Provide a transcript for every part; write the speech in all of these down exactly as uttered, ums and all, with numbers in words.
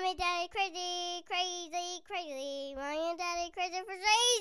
Mommy and Daddy crazy, crazy, crazy. Mommy and Daddy crazy for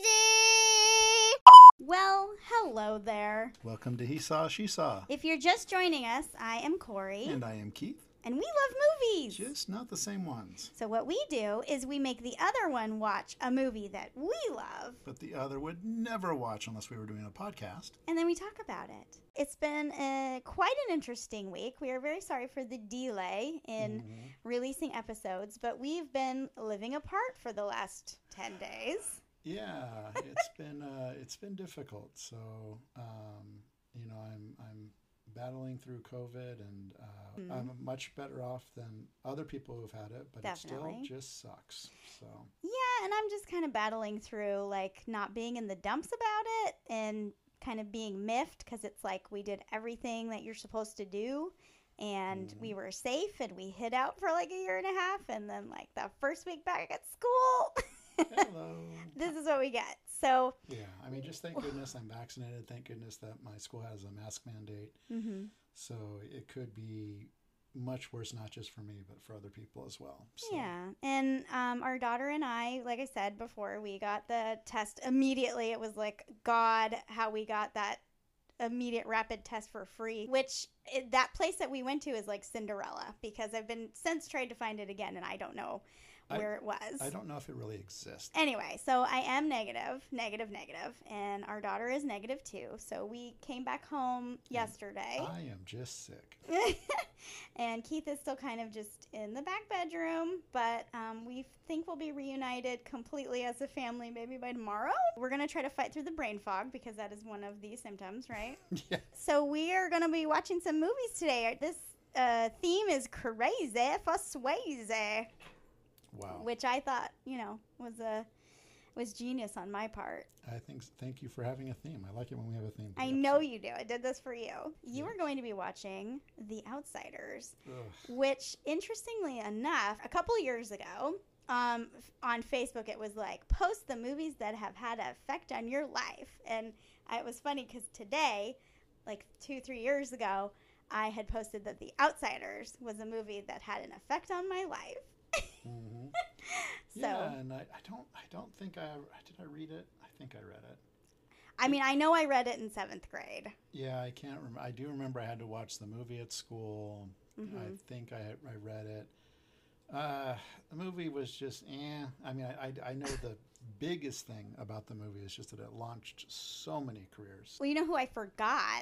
crazy. Well, hello there. Welcome to He Saw, She Saw. If you're just joining us, I am Corey. And I am Keith. And we love movies. Just not the same ones. So what we do is we make the other one watch a movie that we love. But the other would never watch unless we were doing a podcast. And then we talk about it. It's been uh, quite an interesting week. We are very sorry for the delay in mm-hmm. releasing episodes, but we've been living apart for the last ten days. Yeah, it's been uh, it's been difficult. So, um, you know, I'm I'm battling through COVID, and uh, mm. I'm much better off than other people who've had it, but Definitely. It still just sucks. So yeah, and I'm just kind of battling through like not being in the dumps about it and kind of being miffed because it's like we did everything that you're supposed to do. And mm. we were safe, and we hid out for like a year and a half, and then like the first week back at school. Hello. This is what we get. So yeah, I mean, just thank goodness I'm vaccinated. Thank goodness that my school has a mask mandate. Mm-hmm. So it could be much worse, not just for me, but for other people as well. So. Yeah, and um, our daughter and I, like I said before, we got the test immediately. It was like, God, how we got that immediate rapid test for free, which it, that place that we went to is like Cinderella, because I've been since tried to find it again, and I don't know where I, it was. I don't know if it really exists. Anyway, so I am negative, negative, negative, and our daughter is negative too. So we came back home yesterday. I am just sick. And Keith is still kind of just in the back bedroom, but um, we think we'll be reunited completely as a family maybe by tomorrow. We're going to try to fight through the brain fog because that is one of the symptoms, right? Yeah. So we are going to be watching some movies today. This uh, theme is crazy for Swayze. Wow. Which I thought, you know, was a was genius on my part. I think. Thank you for having a theme. I like it when we have a theme. I know you do. I did this for you. You yeah. are going to be watching The Outsiders, Ugh. Which, interestingly enough, a couple years ago, um, on Facebook, it was like, post the movies that have had an effect on your life. And I, it was funny because today, like two, three years ago, I had posted that The Outsiders was a movie that had an effect on my life. Mm-hmm. So, yeah, and I, I don't I don't think I did I read it. I think I read it. I mean, I know I read it in seventh grade. Yeah, I can't remember. I do remember I had to watch the movie at school. Mm-hmm. I think I I read it. Uh, the movie was just eh. I mean, I, I I know the biggest thing about the movie is just that it launched so many careers. Well, you know who I forgot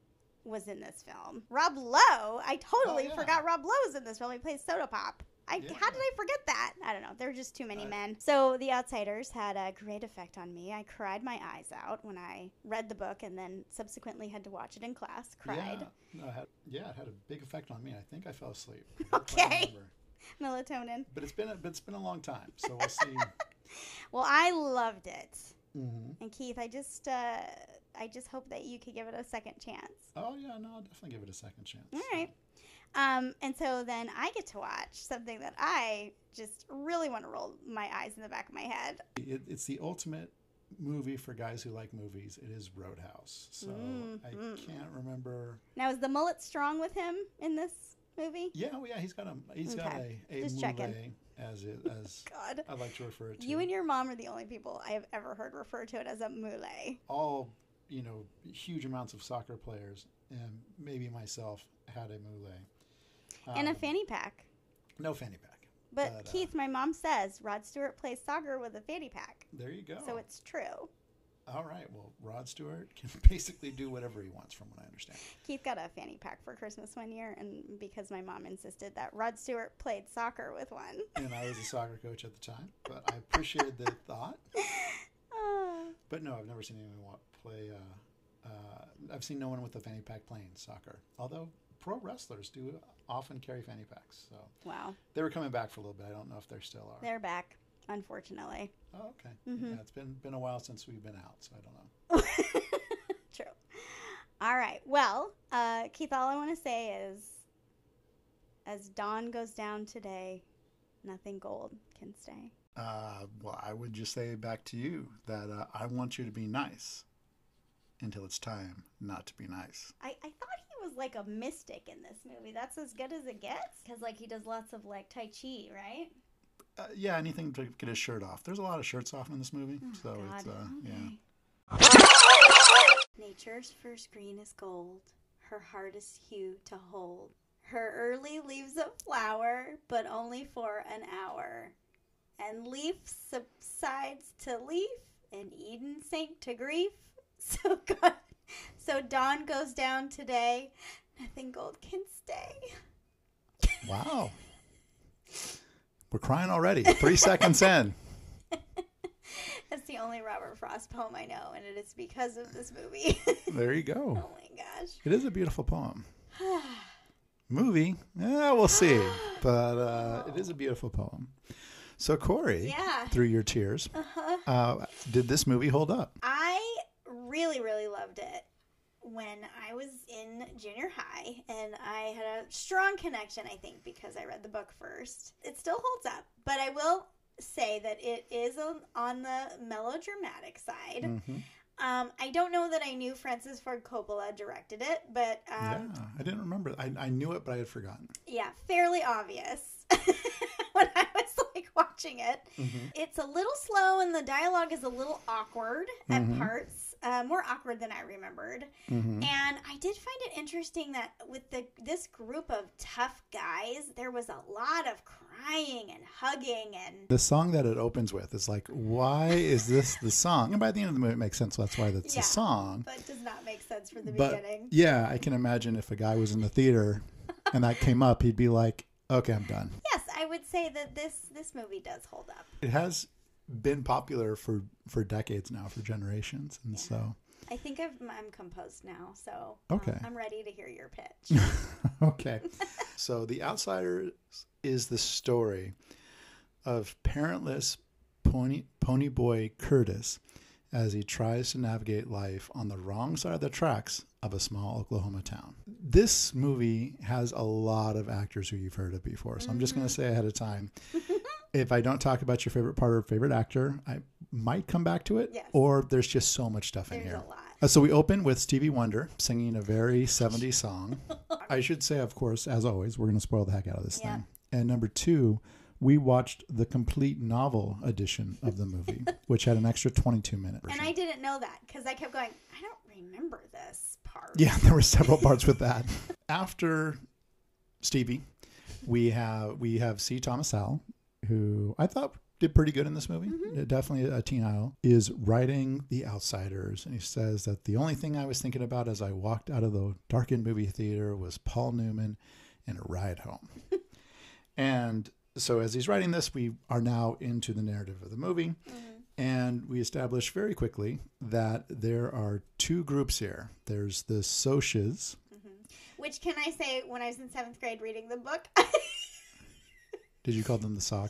was in this film? Rob Lowe. I totally oh, yeah. forgot Rob Lowe's in this film. He plays Soda Pop. I, yeah. How did I forget that? I don't know. There were just too many uh, men. So The Outsiders had a great effect on me. I cried my eyes out when I read the book and then subsequently had to watch it in class. Cried. Yeah, no, it had, yeah, it had a big effect on me. I think I fell asleep. Okay. Melatonin. But it's been a, but it's been a long time, so we'll see. Well, I loved it. Mm-hmm. And Keith, I just uh, I just hope that you could give it a second chance. Oh yeah, no, I'll definitely give it a second chance. All right. Um, and so then I get to watch something that I just really want to roll my eyes in the back of my head. It, it's the ultimate movie for guys who like movies. It is Roadhouse. So mm, I mm. can't remember. Now, is the mullet strong with him in this movie? Yeah, well, yeah, he's got a he's okay. got a, a just mullet, checking. as it as God. I like to refer it to. You and your mom are the only people I have ever heard refer to it as a mullet. All, you know, huge amounts of soccer players, and maybe myself, had a mullet. And um, a fanny pack. No fanny pack. But, but Keith, uh, my mom says Rod Stewart plays soccer with a fanny pack. There you go. So it's true. All right. Well, Rod Stewart can basically do whatever he wants, from what I understand. Keith got a fanny pack for Christmas one year, and because my mom insisted that Rod Stewart played soccer with one. And I was a soccer coach at the time, but I appreciated the thought. Uh, but no, I've never seen anyone play. Uh, uh, I've seen no one with a fanny pack playing soccer, although pro wrestlers do often carry fanny packs. So wow, they were coming back for a little bit. I don't know if they still are. They're back, unfortunately. Oh, okay. Mm-hmm. Yeah, it's been been a while since we've been out, so I don't know. True. All right. Well, uh, Keith, all I want to say is, as dawn goes down today, nothing gold can stay. Uh, well, I would just say back to you that uh, I want you to be nice until it's time not to be nice. I, I thought he was like a mystic in this movie. That's as good as it gets? Because, like, he does lots of, like, Tai Chi, right? Uh, yeah, anything to get his shirt off. There's a lot of shirts off in this movie, Oh, so God. it's uh, Okay. yeah. Nature's first green is gold, her hardest hue to hold. Her early leaves a flower, but only for an hour. And leaf subsides to leaf, and Eden sank to grief. So God, so dawn goes down today. Nothing gold can stay. Wow. We're crying already. Three seconds in. That's the only Robert Frost poem I know, and it is because of this movie. There you go. Oh my gosh. It is a beautiful poem. Movie, yeah, we'll see. But uh, it is a beautiful poem. So, Corey, Yeah. through your tears, Uh-huh. uh, did this movie hold up? I really, really loved it when I was in junior high, and I had a strong connection, I think, because I read the book first. It still holds up, but I will say that it is on, on the melodramatic side. Mm-hmm. Um, I don't know that I knew Francis Ford Coppola directed it, but um, Yeah, I didn't remember. I, I knew it, but I had forgotten. yeah, fairly obvious when I was like watching it. Mm-hmm. It's a little slow, and the dialogue is a little awkward at Mhm. parts, uh, more awkward than I remembered. Mm-hmm. And I did find it interesting that with the this group of tough guys, there was a lot of crying and hugging and The song that it opens with is like, why is this the song? And by the end of the movie, it makes sense. That's why that's Yeah. a song. but does not make sense for the But beginning. yeah, I can imagine if a guy was in the theater and that came up, he'd be like, okay, I'm done. Yes, I would say that this this movie does hold up. It has been popular for, for decades now, for generations. And Yeah. so, I think I've, I'm composed now, so um, Okay. I'm ready to hear your pitch. okay. So, The Outsiders is the story of parentless pony, pony boy Curtis as he tries to navigate life on the wrong side of the tracks of a small Oklahoma town. This movie has a lot of actors who you've heard of before, so I'm just going to say ahead of time, if I don't talk about your favorite part or favorite actor, I might come back to it, Yes. or there's just so much stuff in There's here. a lot. Uh, so we open with Stevie Wonder singing a very seventies song. I should say, of course, as always, we're going to spoil the heck out of this Yeah. thing. And number two, we watched the complete novel edition of the movie, which had an extra twenty-two minute version. And I didn't know that because I kept going, I don't remember this part. Yeah, there were several parts with that. After Stevie, we have we have C. Thomas Howell, who I thought did pretty good in this movie. Mm-hmm. Uh, Definitely a teen idol. Is writing The Outsiders, and he says that the only thing I was thinking about as I walked out of the darkened movie theater was Paul Newman and a ride home. And so as he's writing this, we are now into the narrative of the movie. Mm-hmm. And we establish very quickly that there are two groups here. There's the Socias. Which, can I say, when I was in seventh grade reading the book, Did you call them the socks?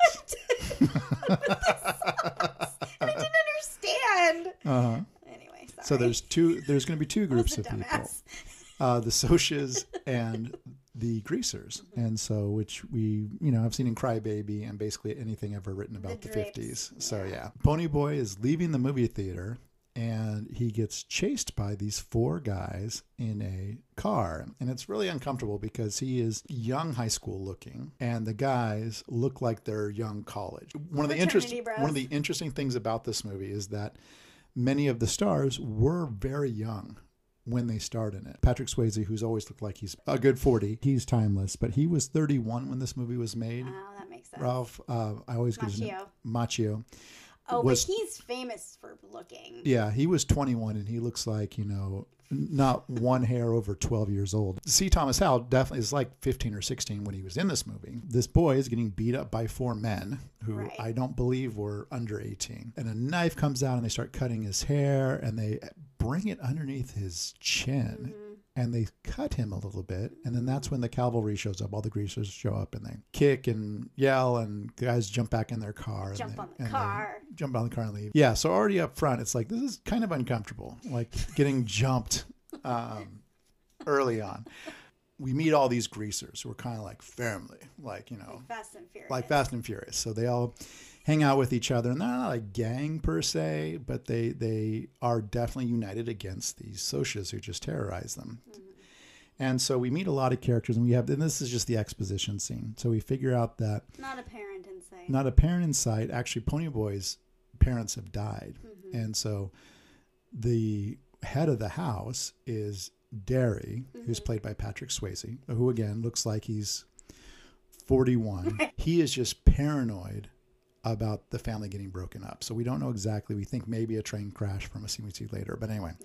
I didn't understand. Uh-huh. Anyway, sorry. So there's two. There's going to be two I was groups a of people: dumbass. uh, the Socias and the Greasers. Mm-hmm. And so, which we, you know, I've seen in Cry Baby and basically anything ever written about the, The Drapes. fifties. So Yeah. yeah, Pony Boy is leaving the movie theater. And he gets chased by these four guys in a car. And it's really uncomfortable because he is young high school looking. And the guys look like they're young college. One of the interest, Fraternity bros. one of the interesting things about this movie is that many of the stars were very young when they starred in it. Patrick Swayze, who's always looked like he's a good forty, he's timeless. But he was thirty-one when this movie was made. Oh, that makes sense. Ralph, uh, I always get his name. Macchio. Macchio. Oh, was- but he's famous for looking. Yeah, he was twenty-one and he looks like, you know, not one hair over twelve years old. C. Thomas Howell definitely is like fifteen or sixteen when he was in this movie. This boy is getting beat up by four men who Right. I don't believe were under eighteen. And a knife comes out and they start cutting his hair and they bring it underneath his chin. Mm-hmm. And they cut him a little bit. And then that's when the cavalry shows up. All the greasers show up and they kick and yell and guys jump back in their car. and Jump they- on the and they car. Jump on the car and leave. Yeah, so already up front, it's like, this is kind of uncomfortable. Like getting jumped um, early on. We meet all these greasers who are kind of like family. Like, you know, Fast and Furious. like Fast and Furious. So they all hang out with each other, and they're not a gang per se, but they they are definitely united against these socias who just terrorize them. Mm-hmm. And so we meet a lot of characters, and we have, and this is just the exposition scene. So we figure out that Not a parent and sight. Not a parent in sight. Actually, Ponyboy's parents have died. Mm-hmm. And so the head of the house is Derry, Mm-hmm. who's played by Patrick Swayze, who again looks like he's forty-one. He is just paranoid about the family getting broken up. So we don't know exactly. We think maybe a train crash from a scene we see later. But anyway,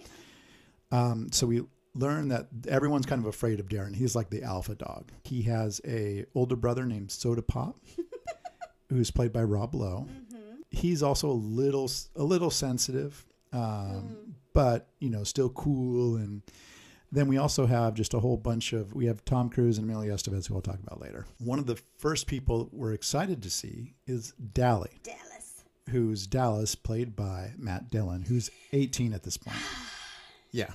um, so we learn that everyone's kind of afraid of Darren. He's like the alpha dog. He has a older brother named Soda Pop, who's played by Rob Lowe. Mm-hmm. He's also a little a little sensitive, um, Mm. but you know, still cool. And then we also have just a whole bunch of we have Tom Cruise and Emilio Estevez, who we'll talk about later. One of the first people we're excited to see is Dally, Dallas. who's Dallas, played by Matt Dillon, who's eighteen at this point. Yeah.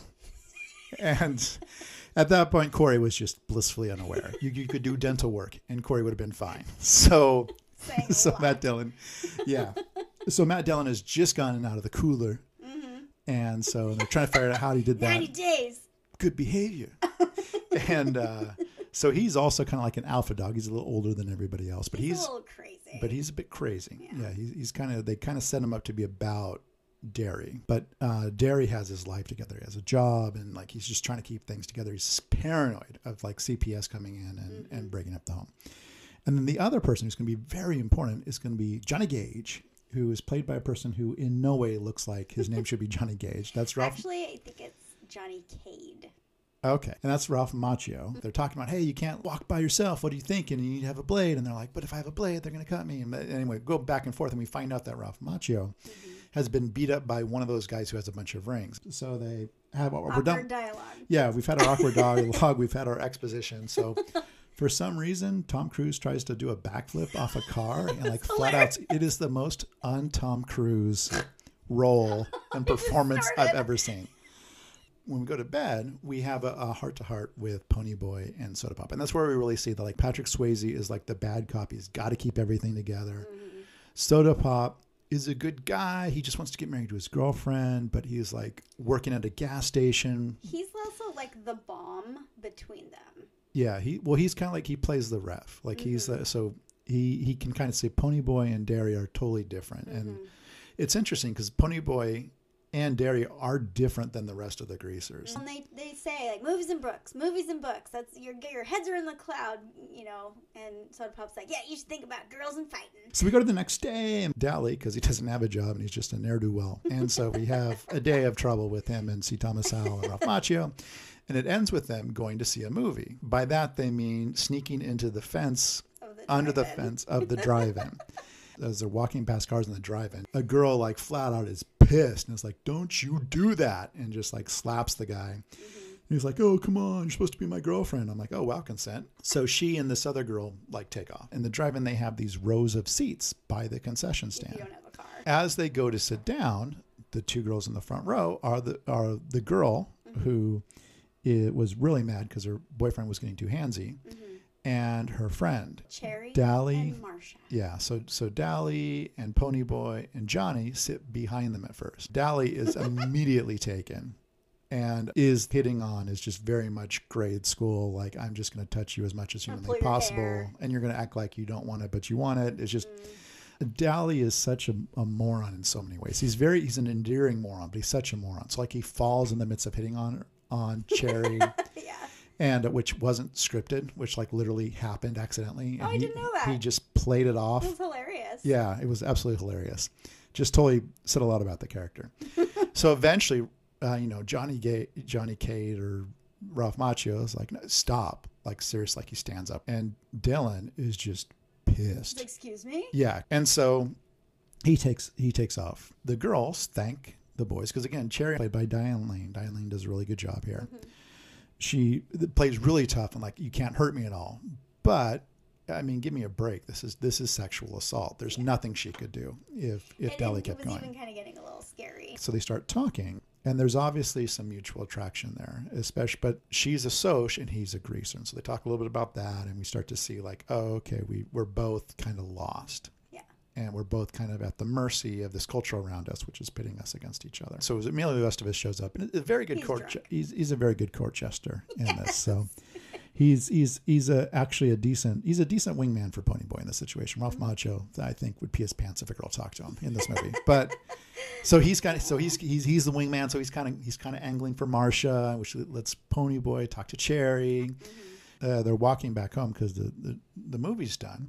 And at that point, Corey was just blissfully unaware. You, you could do dental work, and Corey would have been fine. So, Saying a so lot. Matt Dillon, yeah. So Matt Dillon has just gotten out of the cooler, Mm-hmm. and so they're trying to figure out how he did that. ninety days. Good behavior. And uh, so he's also kind of like an alpha dog. He's a little older than everybody else, but He's, he's, a little crazy. but he's a bit crazy. Yeah. Yeah, he's, he's kind of they kind of set him up to be about Derry, but uh, Derry has his life together. He has a job, and like he's just trying to keep things together. He's paranoid of like C P S coming in and, Mm-hmm. and breaking up the home. And then the other person who's going to be very important is going to be Johnny Gage, who is played by a person who in no way looks like his name should be Johnny Gage. That's Ralph. Actually, I think it's Johnny Cade. Okay. And that's Ralph Macchio. They're talking about, hey, you can't walk by yourself. What are you thinking? You need to have a blade. And they're like, but if I have a blade, they're going to cut me. And anyway, go back and forth. And we find out that Ralph Macchio Mm-hmm. has been beat up by one of those guys who has a bunch of rings. So they have, we're Awkward done. dialogue. Yeah, we've had our awkward dialogue. We've had our exposition. So for some reason, Tom Cruise tries to do a backflip off a car and like flat out, it is the most un-Tom Cruise role and performance I've started. ever seen. When we go to bed, we have a, a heart-to-heart with Ponyboy and Soda Pop. And that's where we really see that like Patrick Swayze is like the bad cop. He's got to keep everything together. Mm-hmm. Soda Pop is a good guy. He just wants to get married to his girlfriend, but he's like working at a gas station. He's also like the bomb between them. Yeah, he well, he's kind of like he plays the ref. Like he's Mm-hmm. the, so he he can kind of say Ponyboy and Derry are totally different, and Mm-hmm. it's interesting because Ponyboy and Derry are different than the rest of the greasers. And they, they say like movies and books, movies and books. That's your your heads are in the cloud, you know. And Soda Pop's like, yeah, you should think about girls and fighting. So we go to the next day, and Dally, because he doesn't have a job and he's just a ne'er do well, and so we have a day of trouble with him and C. Thomas Howell and Ralph Macchio. And it ends with them going to see a movie. By that, they mean sneaking into the fence, Of the under the drive-in. fence of the drive-in. As they're walking past cars in the drive-in, a girl like flat out is pissed and is like, don't you do that, and just like slaps the guy. Mm-hmm. He's like, oh, come on, you're supposed to be my girlfriend. I'm like, oh, wow, consent. So she and this other girl like take off. In the drive-in, they have these rows of seats by the concession If you stand. don't have a car. As they go to sit down, the two girls in the front row are the are the girl who it was really mad because her boyfriend was getting too handsy, Mm-hmm. and her friend Cherry Dally. and Marsha. Yeah, so so Dally and Ponyboy and Johnny sit behind them at first. Dally is immediately taken and is hitting on, is just very much grade school, like I'm just going to touch you as much as I'll humanly pull your possible, hair. and you're going to act like you don't want it, but you want it. It's just Mm. Dally is such a, a moron in so many ways. He's very he's an endearing moron, but he's such a moron. So like he falls in the midst of hitting on on Cherry. Yeah. And uh, which wasn't scripted, which like literally happened accidentally. And Oh, I he, didn't know that. He just played it off. It was hilarious. Yeah, it was absolutely hilarious. Just totally said a lot about the character. So eventually, uh, you know, Johnny Ga- Johnny Cade or Ralph Macchio is like, no, stop. Like, seriously, like he stands up. And Dylan is just pissed. Excuse me? Yeah. And so he takes he takes off. The girls thank the boys because, again, Cherry, played by Diane Lane. Diane Lane does a really good job here. Mm-hmm. She plays really tough and like, you can't hurt me at all. But I mean, give me a break. This is this is sexual assault. There's nothing she could do if if And Dally it kept was going. even kind of getting a little scary. So they start talking, and there's obviously some mutual attraction there, especially. But she's a Soch and he's a greaser, and so they talk a little bit about that, and we start to see like, oh, okay, we we're both kind of lost. Yeah. And we're both kind of at the mercy of this culture around us, which is pitting us against each other. So Emilio Estevez shows up, and a very good He's court. drunk. Je- he's he's a very good court jester in this. So he's he's he's a actually a decent he's a decent wingman for Ponyboy in this situation. Ralph Mm-hmm. Macchio, I think, would pee his pants if a girl talked to him in this movie. But so he's kind of so he's he's he's the wingman. So he's kind of he's kind of angling for Marcia, which lets Ponyboy talk to Cherry. Mm-hmm. Uh, they're walking back home because the, the the movie's done,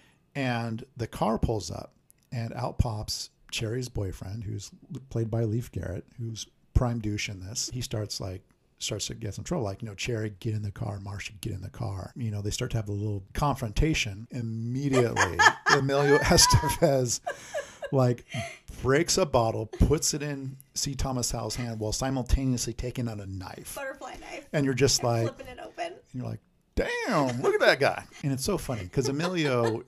and the car pulls up, and out pops Cherry's boyfriend, who's played by Leif Garrett, who's prime douche in this. He starts like starts to get some trouble, like, you know, Cherry, get in the car, Marcia, get in the car. You know, they start to have a little confrontation. Immediately, Emilio Estevez like breaks a bottle, puts it in C. Thomas Howell's hand while simultaneously taking out a knife. Butterfly knife. And you're just And like, flipping it open. and you're like, damn, look at that guy. And it's so funny because Emilio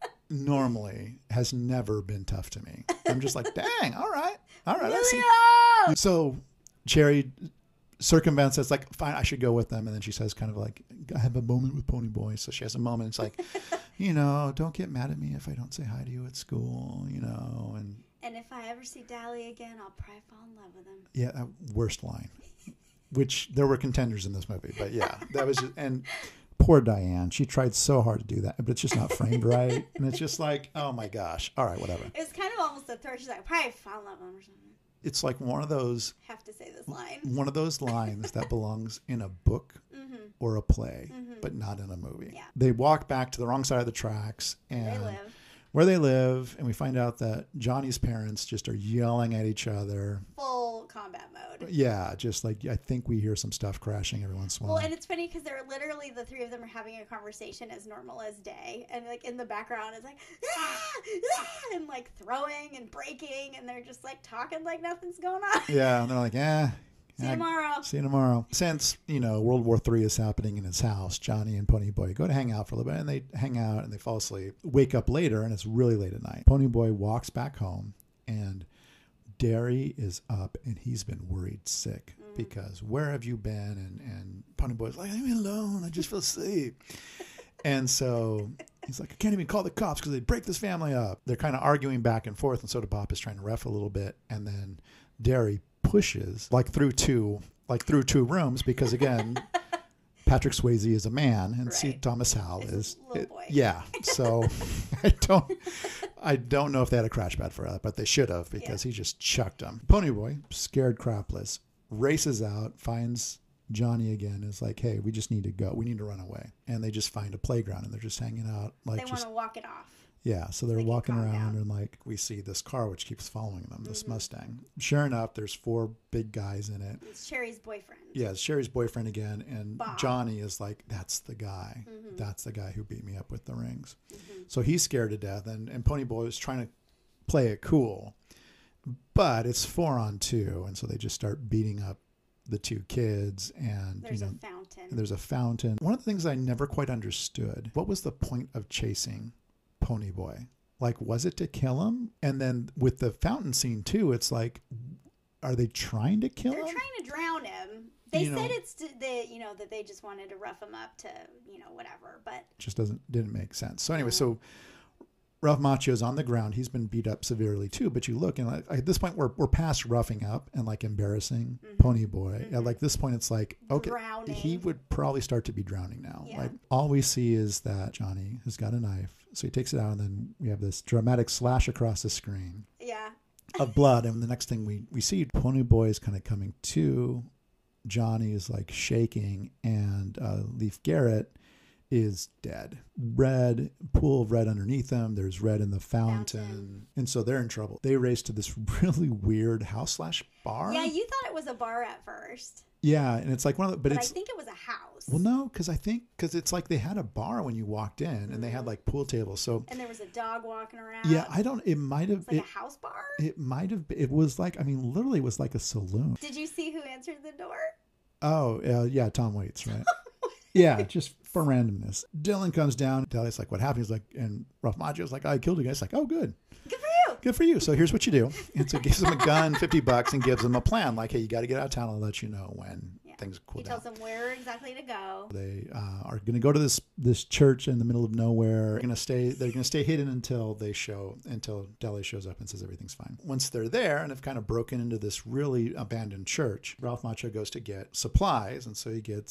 normally has never been tough to me. I'm just like, dang, all right, all right. I see. Emilio! So Cherry circumvents it. It's like, fine, I should go with them. And then she says kind of like, I have a moment with Ponyboy. So she has a moment. It's like, you know, don't get mad at me if I don't say hi to you at school, you know. And And if I ever see Dally again, I'll probably fall in love with him. yeah, that worst line, which there were contenders in this movie. But yeah, that was just, and poor Diane. She tried so hard to do that, but it's just not framed right. And it's just like, oh my gosh. All right, whatever. It was kind of almost a throw. She's like, probably fall in love with him or something. It's like one of those Have to say this line. one of those lines that belongs in a book Mm-hmm. or a play, Mhm. but not in a movie. Yeah. They walk back to the wrong side of the tracks and They live. where they live, and we find out that Johnny's parents just are yelling at each other. Full combat mode. Yeah, just like I think we hear some stuff crashing every once in a Well, while. and it's funny because they're literally the three of them are having a conversation as normal as day, and like in the background is like ah, ah, and like throwing and breaking, and they're just like talking like nothing's going on. Yeah, and they're like, eh. See you eh, tomorrow. See you tomorrow. Since, you know, World War Three is happening in his house, Johnny and Ponyboy go to hang out for a little bit, and they hang out and they fall asleep. Wake up later, and it's really late at night. Ponyboy walks back home, and Derry is up, and he's been worried sick Mm. because where have you been? And, and Ponyboy's like, leave me alone. I just feel asleep. And so he's like, I can't even call the cops because they'd break this family up. They're kind of arguing back and forth, and Soda Pop is trying to ref a little bit, and then Derry pushes like through two like through two rooms because again Patrick Swayze is a man and C. Right. Thomas Howell Is a is little it- boy. yeah, so I don't I don't know if they had a crash pad for that, but they should have because he just chucked him. Ponyboy, scared crapless, races out, finds Johnny again, is like, hey, we just need to go, we need to run away. And they just find a playground and they're just hanging out like They want just to walk it off. yeah, so they're They can walking calm around down. and like we see this car which keeps following them, this Mhm. Mustang. Sure enough, there's four big guys in it. It's Cherry's boyfriend. Yeah, it's Sherry's boyfriend again, and Bob. Johnny is like, that's the guy. Mhm. That's the guy who beat me up with the rings. Mhm. So he's scared to death, and, and Ponyboy is trying to play it cool. But it's four on two, and so they just start beating up the two kids, and There's you know, a fountain. and there's a fountain. One of the things I never quite understood, what was the point of chasing Ponyboy? Like, was it to kill him? And then with the fountain scene too, it's like, are they trying to kill They're him? trying to drown him. They You said know. it's to, they, you know, that they just wanted to rough him up to, you know, whatever. But Just doesn't didn't make sense. So anyway, No. so Ralph Macchio's on the ground. He's been beat up severely too. But you look, and like, at this point, we're we're past roughing up and like embarrassing Mhm. Ponyboy. At Mhm. like this point, it's like okay, drowning. he would probably start to be drowning now. Yeah. Like all we see is that Johnny has got a knife, so he takes it out, and then we have this dramatic slash across the screen yeah, of blood. And the next thing we we see, Ponyboy is kind of coming to. Johnny is like shaking, and uh, Leif Garrett is dead. Red, pool of red underneath them. There's red in the fountain. Fountain. And so they're in trouble. They race to this really weird house slash bar. yeah. You thought it was a bar at first, Yeah, and it's like one of the, but but, it's, I think it was a house. well, no, because I think, because it's like they had a bar when you walked in, and they had Mhm. like pool tables. So And there was a dog walking around. yeah, I don't, it might have, It's like it, a house bar. it might have, it was like, I mean, literally it was like a saloon. Did you see who answered the door? Oh, uh, yeah, Tom Waits, right? Yeah, just for randomness. Dylan comes down. Dahlia's like, what happened? He's like, and Ralph Macchio's like, I killed a guy. It's like, oh, good. Good for you. Good for you. So here's what you do. And so he gives him a gun, fifty bucks, and gives him a plan. Like, hey, you got to get out of town. I'll let you know when Yeah. things cool He down. tells them where exactly to go. They uh, are going to go to this this church in the middle of nowhere. They're going to stay. They're going to stay hidden until they show until Dahlia shows up and says everything's fine. Once they're there and have kind of broken into this really abandoned church, Ralph Macchio goes to get supplies, and so he gets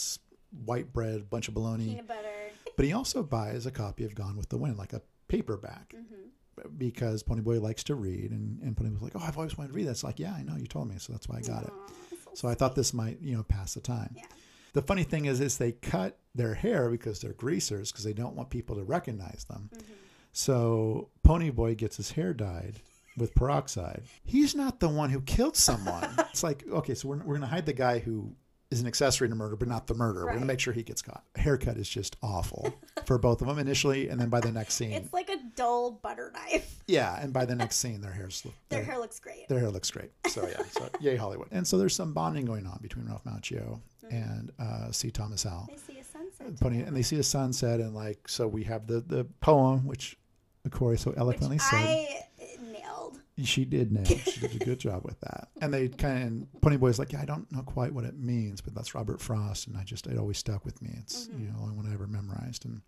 white bread, bunch of bologna. Peanut butter. But he also buys a copy of Gone with the Wind, like a paperback, mm-hmm. because Ponyboy likes to read. And, and Ponyboy's like, oh, I've always wanted to read that. It's like, yeah, I know, you told me, so that's why I got Aww, it. So, so I thought this might, you know, pass the time. Yeah. The funny thing is, is they cut their hair because they're greasers, because they don't want people to recognize them. Mm-hmm. So Ponyboy gets his hair dyed with peroxide. He's not the one who killed someone. It's like, okay, so we're, we're going to hide the guy who is an accessory to murder, but not the murderer. Right. We're going to make sure he gets caught. Haircut is just awful for both of them initially, and then by the next scene. It's like a dull butter knife. Yeah, and by the next scene, their hair's their, their hair looks great. Their hair looks great. So yeah, so yay Hollywood. And so there's some bonding going on between Ralph Macchio mm-hmm. and uh, C. Thomas Howell. They see a sunset. Pony, and they see a sunset, and like, so we have the, the poem, which Corey so eloquently which said. I nailed. She did nail. She did a good job with that. And they kind of, Ponyboy's like, yeah, I don't know quite what it means, but that's Robert Frost, and I just, it always stuck with me. It's mm-hmm. you know, the only one I ever memorized. And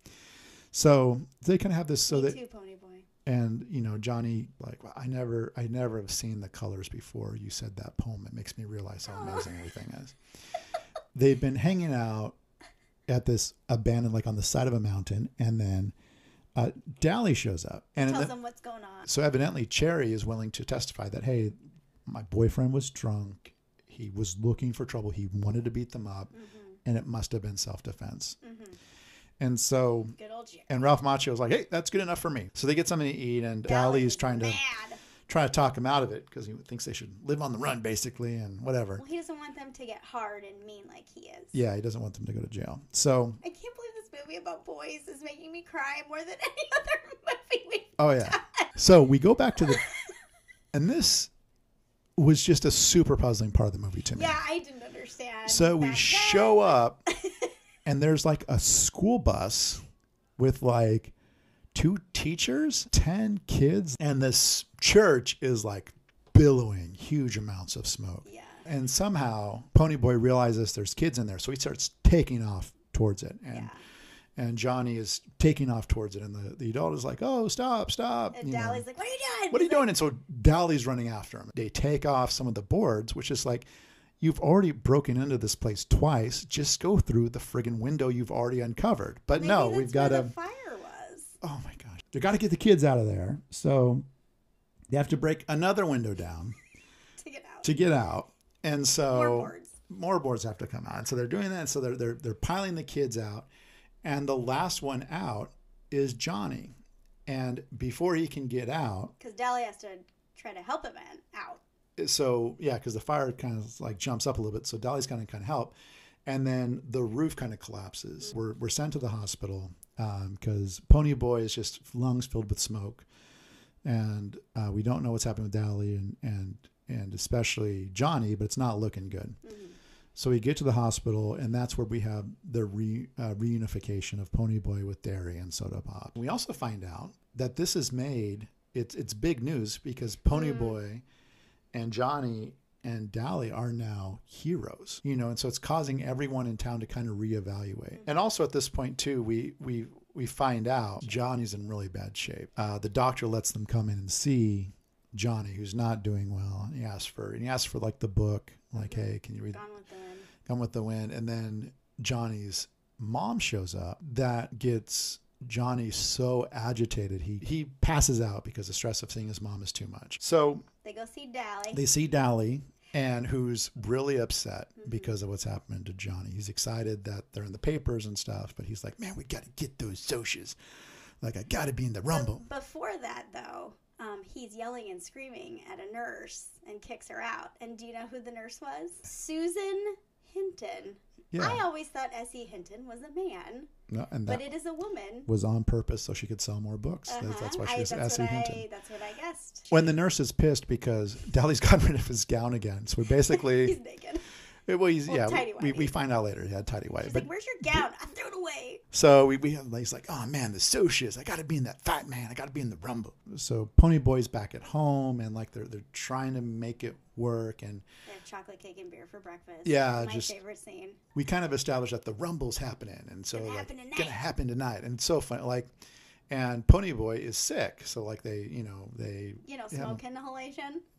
so they kind of have this. So me that, too, Ponyboy. And you know, Johnny, like, well, I never, I never have seen the colors before you said that poem. It makes me realize how amazing everything is. They've been hanging out at this abandoned, like on the side of a mountain, and then uh, Dally shows up and tells the, them what's going on. So evidently, Cherry is willing to testify that, hey, my boyfriend was drunk. He was looking for trouble. He wanted to beat them up, mm-hmm. and it must have been self-defense. Mm-hmm. And so, good old Jerry. And Ralph Macchio was like, hey, that's good enough for me. So they get something to eat, and Dally is trying to mad. trying to talk him out of it because he thinks they should live on the run, basically, and whatever. Well, he doesn't want them to get hard and mean like he is. Yeah, he doesn't want them to go to jail. So I can't believe this movie about boys is making me cry more than any other movie we've Oh, yeah. done. So we go back to the... And this was just a super puzzling part of the movie to me. Yeah, I didn't understand. So we show up, and there's like a school bus with like two teachers, ten kids, and this church is like billowing huge amounts of smoke. Yeah. And somehow Ponyboy realizes there's kids in there, so he starts taking off towards it. And yeah. and Johnny is taking off towards it, and the, the adult is like, oh, stop, stop. And Dally's like, what are you doing? What are you He's doing? like, and so Dally's running after him. They take off some of the boards, which is like, you've already broken into this place twice. Just go through the friggin' window you've already uncovered. But Maybe no, that's we've got where to... the fire was. Oh, my gosh. They got to get the kids out of there. So they have to break another window down to get out. To get out. And so... More boards. More boards have to come out. And so they're doing that. And so they're, they're, they're piling the kids out. And the last one out is Johnny. And before he can get out... Because Dally has to try to help him in, out. So, yeah, because the fire kind of like jumps up a little bit. So Dolly's going to kind of help. And then the roof kind of collapses. Mm-hmm. We're, we're sent to the hospital because um, Ponyboy is just lungs filled with smoke. And uh, we don't know what's happening with Dally and, and, and especially Johnny, but it's not looking good. Mm-hmm. So we get to the hospital, and that's where we have the re, uh, reunification of Ponyboy with Derry and Soda Pop. We also find out that this is made, it's, it's big news because Ponyboy... Mm. And Johnny and Dally are now heroes, you know, and so it's causing everyone in town to kind of reevaluate. And also at this point too, we we we find out Johnny's in really bad shape. Uh, the doctor lets them come in and see Johnny, who's not doing well. And he asks for and he asks for like the book, like, hey, can you read? Gone with the Wind. Gone with the Wind. And then Johnny's mom shows up. That gets Johnny so agitated he he passes out because the stress of seeing his mom is too much. So they go see Dally. They see Dally, and who's really upset mm-hmm. because of what's happening to Johnny. He's excited that they're in the papers and stuff, but he's like, man, we got to get those socias. Like, I got to be in the rumble. But before that, though, um, he's yelling and screaming at a nurse and kicks her out. And do you know who the nurse was? Susan Hinton. Yeah. I always thought Essie Hinton was a man, no, and but it is a woman. Was on purpose so she could sell more books. Uh-huh. That's why she I, was that's Essie what Hinton. I, that's what I guessed. When the nurse is pissed because Dally's gotten rid of his gown again, so we basically he's naked. It, well, he's, well, yeah, we, we find out later he had tidy whitey. She's but like, "Where's your gown? I threw it away." So we, we have, he's like, "Oh man, the socias! I got to be in that fat man. I got to be in the rumble." So Ponyboy's back at home, and like they're they're trying to make it work, and they have chocolate cake and beer for breakfast. Yeah, my just favorite scene. We kind of established that the rumble's happening, and so gonna like, happen tonight. gonna happen tonight, and it's so funny. Like, and Ponyboy is sick, so like they, you know, they you know, smoke inhalation.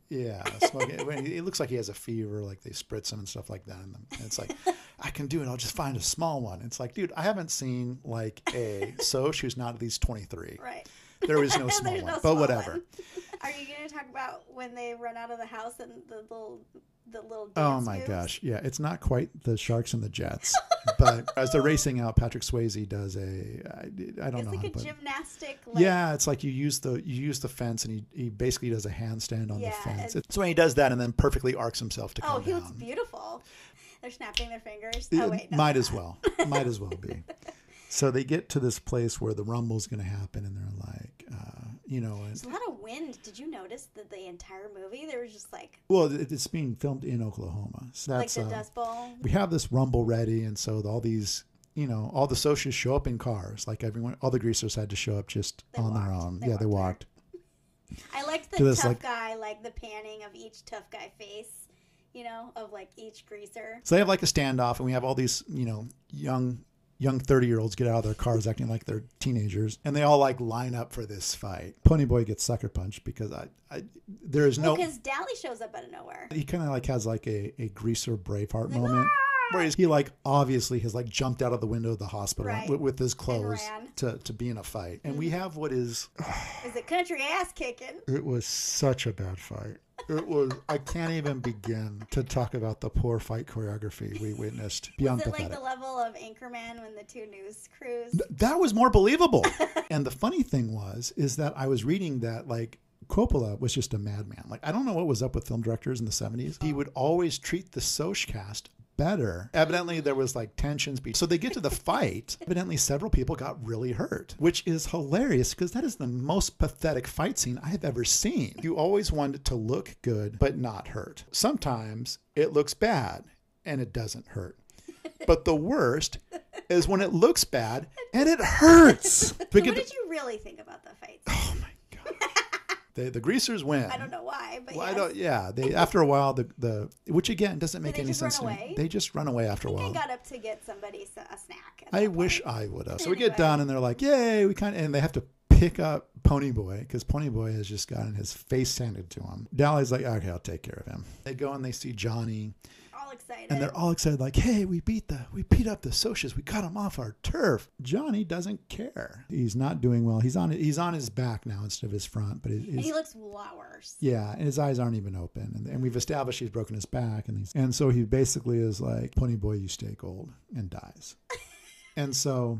Yeah, smoking. It looks like he has a fever, like they spritz him and stuff like that. And it's like, I can do it. I'll just find a small one. It's like, dude, I haven't seen like a Soch who's not at least twenty-three. Right. There is no small There's one, no but small whatever. one. Are you going to talk about when they run out of the house and the little, the little dance Oh my moves? gosh, yeah, it's not quite the Sharks and the Jets, but as they're racing out, Patrick Swayze does a I, I don't It's know like how a to put it. gymnastic. Like, Yeah, it's like you use the you use the fence and he, he basically does a handstand on Yeah, the fence. it's- So when he does that and then perfectly arcs himself to Oh, come he down. looks beautiful. They're snapping their fingers. Yeah, Oh wait, no, might they're as not. well. Might as well be. So they get to this place where the rumble's going to happen, and they're like, uh, you know, and, There's a lot of wind. Did you notice that the entire movie there was just like well, it- it's being filmed in Oklahoma. So like that's the uh, Dust Bowl? we have this rumble ready, and so all these, you know, all the socials show up in cars. Like everyone, all the greasers had to show up just They on their walked. own. They yeah, they walked walked. I liked the to this, tough like- guy, like the panning of each tough guy face, you know, of like each greaser. So they have like a standoff, and we have all these, you know, young young thirty year olds get out of their cars acting like they're teenagers, and they all like line up for this fight. Ponyboy gets sucker punched because I, I there is no. Because Dally shows up out of nowhere. He kind of like has like a, a greaser Braveheart Like, moment "Ah!" where he's, he like obviously has like jumped out of the window of the hospital Right. with, with his clothes ran. to, to be in a fight. And we have what is, Is it country ass kicking? it was such a bad fight. It was, I can't even begin to talk about the poor fight choreography we witnessed. Beyond Is it pathetic. like the level of Anchorman when the two news crews? Th- that was more believable. And the funny thing was, is that I was reading that like Coppola was just a madman. Like, I don't know what was up with film directors in the seventies. He would always treat the Soch cast better. Evidently there was like tensions. be- So they get to the fight. Evidently several people got really hurt, which is hilarious because that is the most pathetic fight scene I have ever seen. You always want it to look good, but not hurt. Sometimes it looks bad and it doesn't hurt. But the worst is when it looks bad and it hurts. So We what get did to- you really think about the fight? oh my God. The, the greasers win. I don't know why, but Well, yes. I don't, yeah, they after a while the the which again doesn't make they any just run sense to me. away? They just run away after I a think I while. got up to get somebody s- a snack. at I that wish point. I would have. So we Anyway. get done and they're like, "Yay!" We kind of and they have to pick up Ponyboy because Ponyboy has just gotten his face handed to him. Dally's like, "Okay, I'll take care of him." They go and they see Johnny, all excited. and they're all excited, like, "Hey, we beat the we beat up the Soches. We got them off our turf." Johnny doesn't care. He's not doing well. He's on he's on his back now instead of his front, but his, and his he looks a lot worse. yeah, and his eyes aren't even open, and, and we've established he's broken his back, and he's and so he basically is like, "Ponyboy, you stay gold," and dies. And so,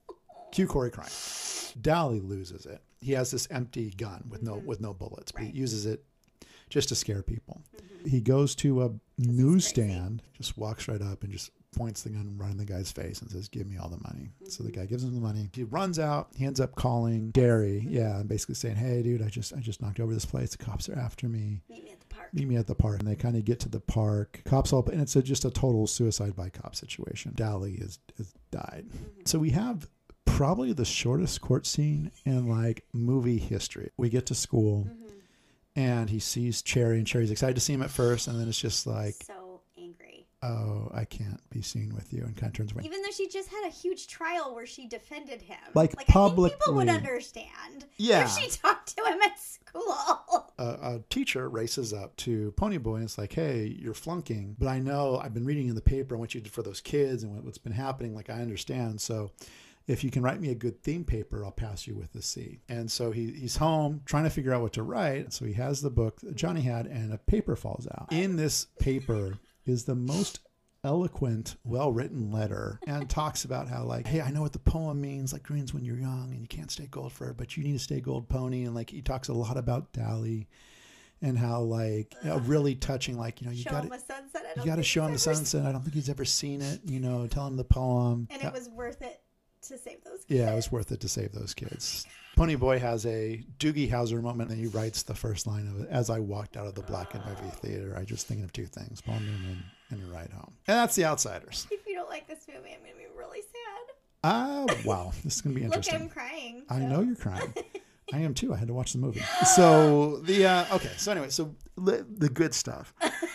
cue Corey crying. Dally loses it. He has this empty gun with no Mhm. with no bullets, but Right. he uses it just to scare people. Mhm. He goes to a he's newsstand, just walks right up and just points the gun right in the guy's face and says, "Give me all the money." So the Mhm. guy gives him the money. He runs out. He ends up calling Gary, yeah, and basically saying, "Hey, dude, I just I just knocked over this place. The cops are after me. Meet me at the park. Meet me at the park." And they kind of get to the park. Cops all, and it's a, just a total suicide by cop situation. Dally is has died. Mhm. So we have probably the shortest court scene in like movie history. We get to school Mhm. and he sees Cherry, and Cherry's excited to see him at first, and then it's just like, So angry. "Oh, I can't be seen with you," and kind of turns away. Even though she just had a huge trial where she defended him. Like, I think people publicly. would understand Yeah. if she talked to him at school. A, a teacher races up to Ponyboy and it's like, "Hey, you're flunking, but I know I've been reading in the paper what you did for those kids and what, what's been happening. Like, I understand. So if you can write me a good theme paper, I'll pass you with a C." And so he, he's home trying to figure out what to write. So he has the book that Johnny had, and a paper falls out. In this paper is the most eloquent, well-written letter, and talks about how, like, "Hey, I know what the poem means, like green's when you're young and you can't stay gold forever, but you need to stay gold, pony." And like he talks a lot about Dally and how, like, you know, really touching, like, you know, you show got him to a sunset. I you don't got to think show him the he's ever sunset. I don't think he's ever seen it. You know, tell him the poem. seen- And it was worth it to save those kids. Yeah, it was worth it to save those kids. Ponyboy has a Doogie Howser moment, and he writes the first line of it: "As I walked out of the Blackened movie theater, I just thinking of two things: Paul Newman and a ride home." And that's The Outsiders. If you don't like this movie, I'm going to be really sad. Ah, wow, this is gonna be Look, interesting. I'm crying. I so- know you're crying. I am too. I had to watch the movie. So the uh, okay. So anyway, so the, the good stuff.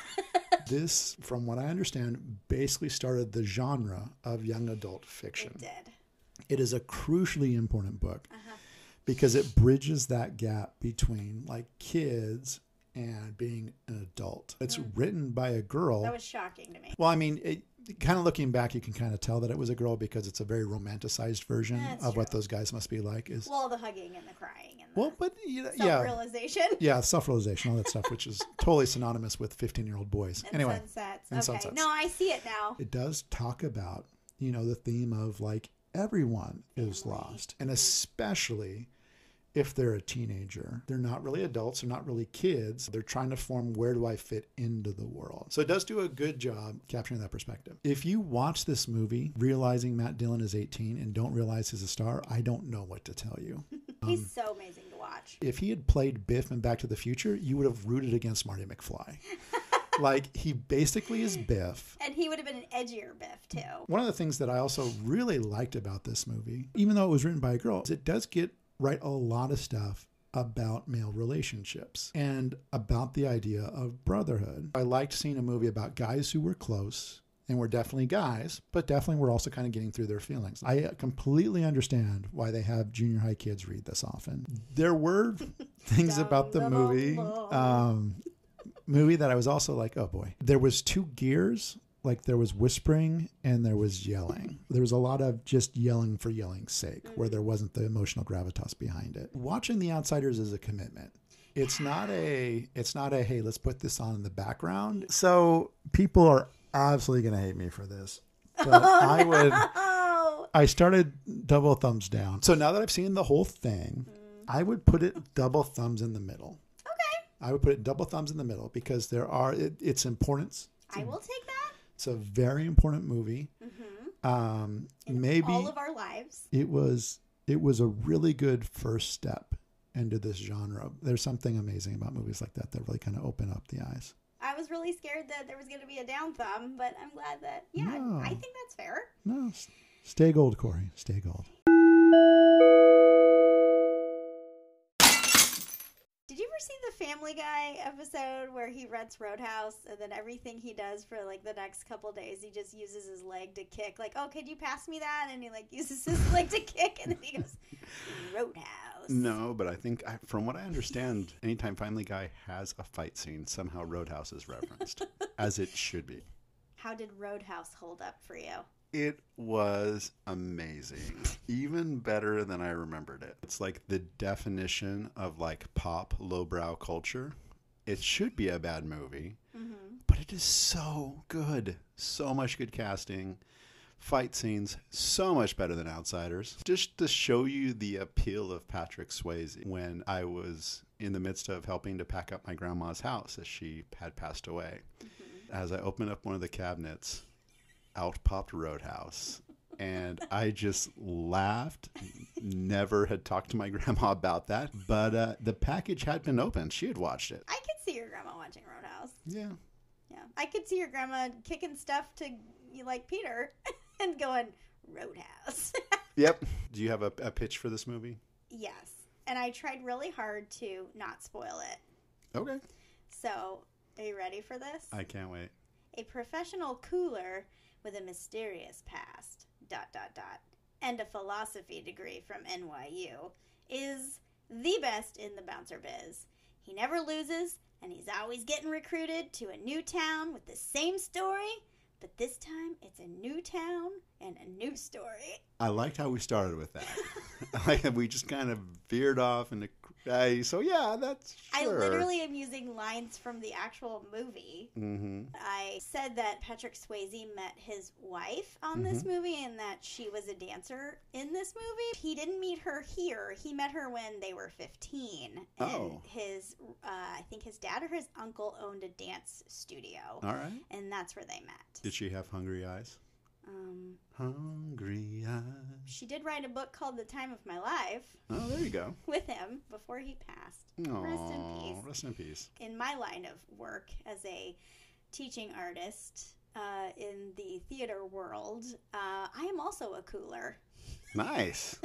This, from what I understand, basically started the genre of young adult fiction. It did. It is a crucially important book Uh-huh. because it bridges that gap between like kids and being an adult. It's mm. written by a girl. That was shocking to me. Well, I mean, it, kind of looking back, you can kind of tell that it was a girl because it's a very romanticized version That's of true. What those guys must be like. Is well, the hugging and the crying and the well, but you know, self-realization. Yeah, yeah, self-realization, all that stuff, which is totally synonymous with fifteen-year-old boys. And anyway, sunsets. And okay. sunsets. No, I see it now. It does talk about, you know, the theme of like everyone Family. Is lost, and especially if they're a teenager. They're not really adults. They're not really kids. They're trying to form, where do I fit into the world? So it does do a good job capturing that perspective. If you watch this movie realizing Matt Dillon is eighteen and don't realize he's a star, I don't know what to tell you. He's um, so amazing to watch. If he had played Biff in Back to the Future, you would have rooted against Marty McFly. Like, he basically is Biff. And he would have been an edgier Biff, too. One of the things that I also really liked about this movie, even though it was written by a girl, is it does get right a lot of stuff about male relationships and about the idea of brotherhood. I liked seeing a movie about guys who were close and were definitely guys, but definitely were also kind of getting through their feelings. I completely understand why they have junior high kids read this often. There were things about the movie, um, movie that I was also like, oh boy. There was two gears. Like, there was whispering and there was yelling. There was a lot of just yelling for yelling's sake, mm-hmm. where there wasn't the emotional gravitas behind it. Watching The Outsiders is a commitment. It's not a, it's not a, hey, let's put this on in the background. So people are absolutely going to hate me for this. But oh, I would, no. I started double thumbs down. So now that I've seen the whole thing, mm. I would put it double thumbs in the middle. Okay. I would put it double thumbs in the middle because there are, it, it's importance. I will take that. It's a very important movie. Mm-hmm. Um, in maybe all of our lives. It was it was a really good first step into this genre. There's something amazing about movies like that that really kind of open up the eyes. I was really scared that there was going to be a down thumb, but I'm glad that, yeah, no. I think that's fair. No, stay gold, Corey. Stay gold. Did you ever see the Family Guy episode where he rents Roadhouse and then everything he does for like the next couple days, he just uses his leg to kick? Like, oh, could you pass me that? And he like uses his leg to kick and then he goes, Roadhouse. No, but I think I, from what I understand, anytime Family Guy has a fight scene, somehow Roadhouse is referenced, as it should be. How did Roadhouse hold up for you? It was amazing. Even better than I remembered it. It's like the definition of like pop lowbrow culture. It should be a bad movie, mm-hmm. but it is so good. So much good casting. Fight scenes, so much better than Outsiders. Just to show you the appeal of Patrick Swayze, when I was in the midst of helping to pack up my grandma's house as she had passed away. Mm-hmm. As I opened up one of the cabinets, out popped Roadhouse. And I just laughed. Never had talked to my grandma about that. But uh, the package had been opened. She had watched it. I could see your grandma watching Roadhouse. Yeah. Yeah. I could see your grandma kicking stuff to, you like Peter, and going, Roadhouse. Yep. Do you have a, a pitch for this movie? Yes. And I tried really hard to not spoil it. Okay. So, are you ready for this? I can't wait. A professional cooler with a mysterious past, dot, dot, dot, and a philosophy degree from N Y U, is the best in the bouncer biz. He never loses, and he's always getting recruited to a new town with the same story, but this time it's a new town and a new story. I liked how we started with that. Like, we just kind of veered off into... Uh, so, yeah, that's sure. I literally am using lines from the actual movie. Mm-hmm. I said that Patrick Swayze met his wife on mm-hmm. this movie and that she was a dancer in this movie. He didn't meet her here. He met her when they were fifteen. And oh. his, uh, I think his dad or his uncle owned a dance studio. All right. And that's where they met. Did she have hungry eyes? Um, Hungry eyes. She did write a book called The Time of My Life. Oh, there you go. With him before he passed. Aww, rest in peace. Rest in peace. In my line of work as a teaching artist uh, in the theater world, uh, I am also a cooler. Nice.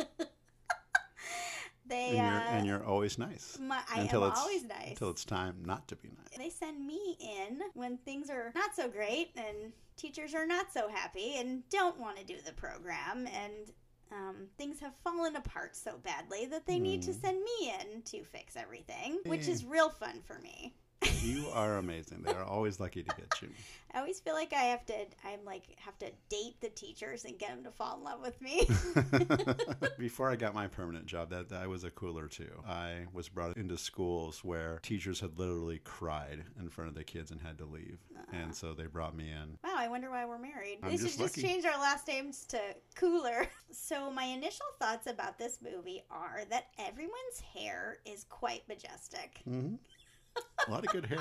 They, and, you're, uh, and you're always nice. My, I until am it's, always nice. Until it's time not to be nice. They send me in when things are not so great and teachers are not so happy and don't want to do the program and um, things have fallen apart so badly that they mm. need to send me in to fix everything, which is real fun for me. You are amazing. They are always lucky to get you. I always feel like I have to, I'm like, have to date the teachers and get them to fall in love with me. Before I got my permanent job, that I was a cooler too. I was brought into schools where teachers had literally cried in front of the kids and had to leave. Uh, and so they brought me in. Wow, I wonder why we're married. I'm we just should just lucky. change our last names to Cooler. So my initial thoughts about this movie are that everyone's hair is quite majestic. Mm-hmm. A lot of good hair.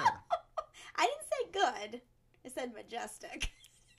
I didn't say good. I said majestic.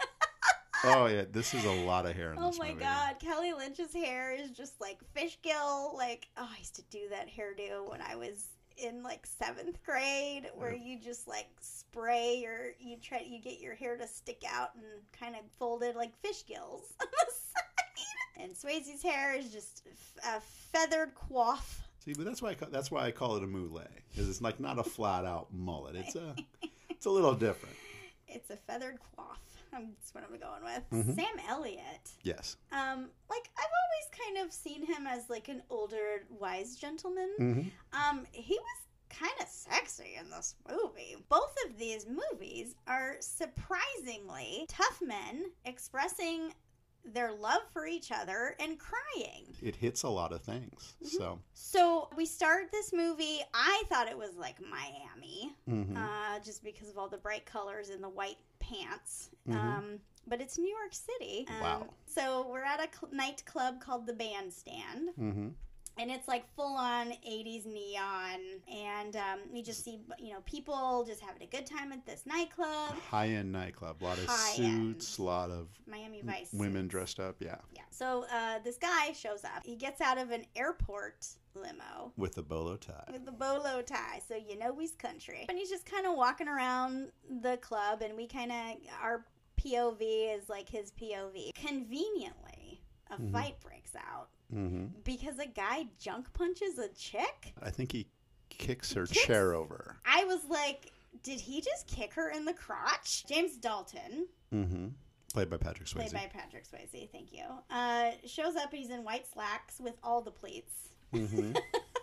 Oh, yeah. This is a lot of hair in Oh this my movie. God. Kelly Lynch's hair is just like fish gill. Like, oh, I used to do that hairdo when I was in like seventh grade, where Yep. you just like spray your, you try, you get your hair to stick out and kind of folded like fish gills on the side. And Swayze's hair is just a feathered coif. See, but that's why I call, that's why I call it a mullet, because it's like not a flat out mullet. It's a it's a little different. It's a feathered coif. That's what I'm going with. Mhm. Sam Elliott. Yes. Um, like I've always kind of seen him as like an older, wise gentleman. Mm-hmm. Um, he was kind of sexy in this movie. Both of these movies are surprisingly tough men expressing their love for each other and crying. It hits a lot of things. Mhm. So. So we start this movie. I thought it was like Miami, Mm-hmm. uh, just because of all the bright colors and the white pants. Mhm. Um, but it's New York City. Um, Wow. So we're at a cl- nightclub called the Bandstand. Mm-hmm. And it's like full on eighties neon. And um, we just see, you know, people just having a good time at this nightclub. High end nightclub. A lot of High-end. suits. A lot of Miami Vice. women suits. dressed up. Yeah. Yeah. So uh, this guy shows up. He gets out of an airport limo With a bolo tie. with the bolo tie. So you know he's country. And he's just kind of walking around the club. And we kind of, our P O V is like his P O V. Conveniently, a Mhm. fight breaks out. Mm-hmm. Because a guy junk punches a chick? I think he kicks her Kicks- chair over. I was like, did he just kick her in the crotch? James Dalton, Mm-hmm. Played by Patrick Swayze. played by Patrick Swayze, thank you, uh, shows up. He's in white slacks with all the pleats. Mm-hmm.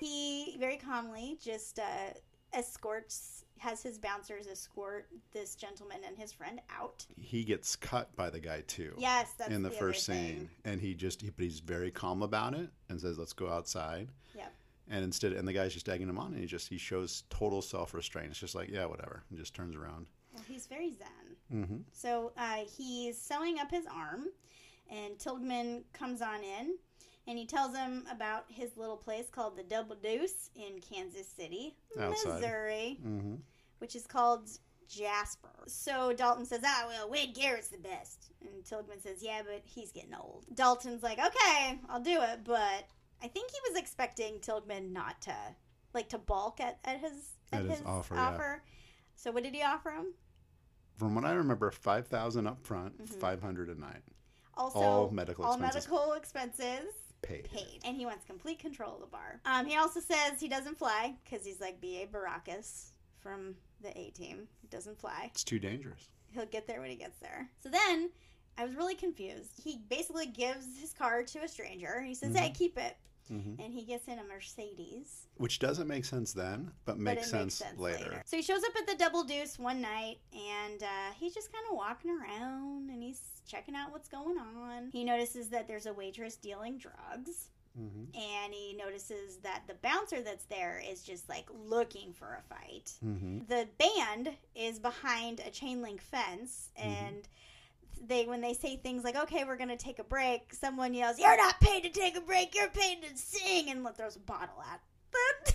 He very calmly just uh, escorts, has his bouncers escort this gentleman and his friend out. He gets cut by the guy too. Yes, that's in the, the first other scene, thing. and he just he, but he's very calm about it and says, "Let's go outside." Yep. And instead, and the guy's just egging him on, and he just he shows total self restraint. It's just like, yeah, whatever, and just turns around. Well, he's very zen. Mm-hmm. So uh, he's sewing up his arm, and Tilghman comes on in, and he tells him about his little place called the Double Deuce in Kansas City, Outside. Missouri, Mm-hmm. which is called Jasper. So Dalton says, ah, well, Wade Garrett's the best. And Tilghman says, yeah, but he's getting old. Dalton's like, okay, I'll do it, but I think he was expecting Tilghman not to, like, to balk at, at his At his offer, yeah. So what did he offer him? From what I remember, five thousand up front, Mhm. five hundred a night, Also, all medical all expenses medical expenses paid. paid. And he wants complete control of the bar. Um, he also says he doesn't fly because he's like B A Baracus from the A-Team. He doesn't fly. It's too dangerous. He'll get there when he gets there. So then I was really confused. He basically gives his car to a stranger. He says, Mhm. hey, keep it. Mm-hmm. And he gets in a Mercedes. Which doesn't make sense then, but But makes it sense, makes sense later. later. So he shows up at the Double Deuce one night, and uh, he's just kind of walking around, and he's checking out what's going on. He notices that there's a waitress dealing drugs, Mm-hmm. and he notices that the bouncer that's there is just, like, looking for a fight. Mm-hmm. The band is behind a chain link fence, and they when they say things like, okay, we're going to take a break, someone yells, you're not paid to take a break, you're paid to sing, and throws a bottle at the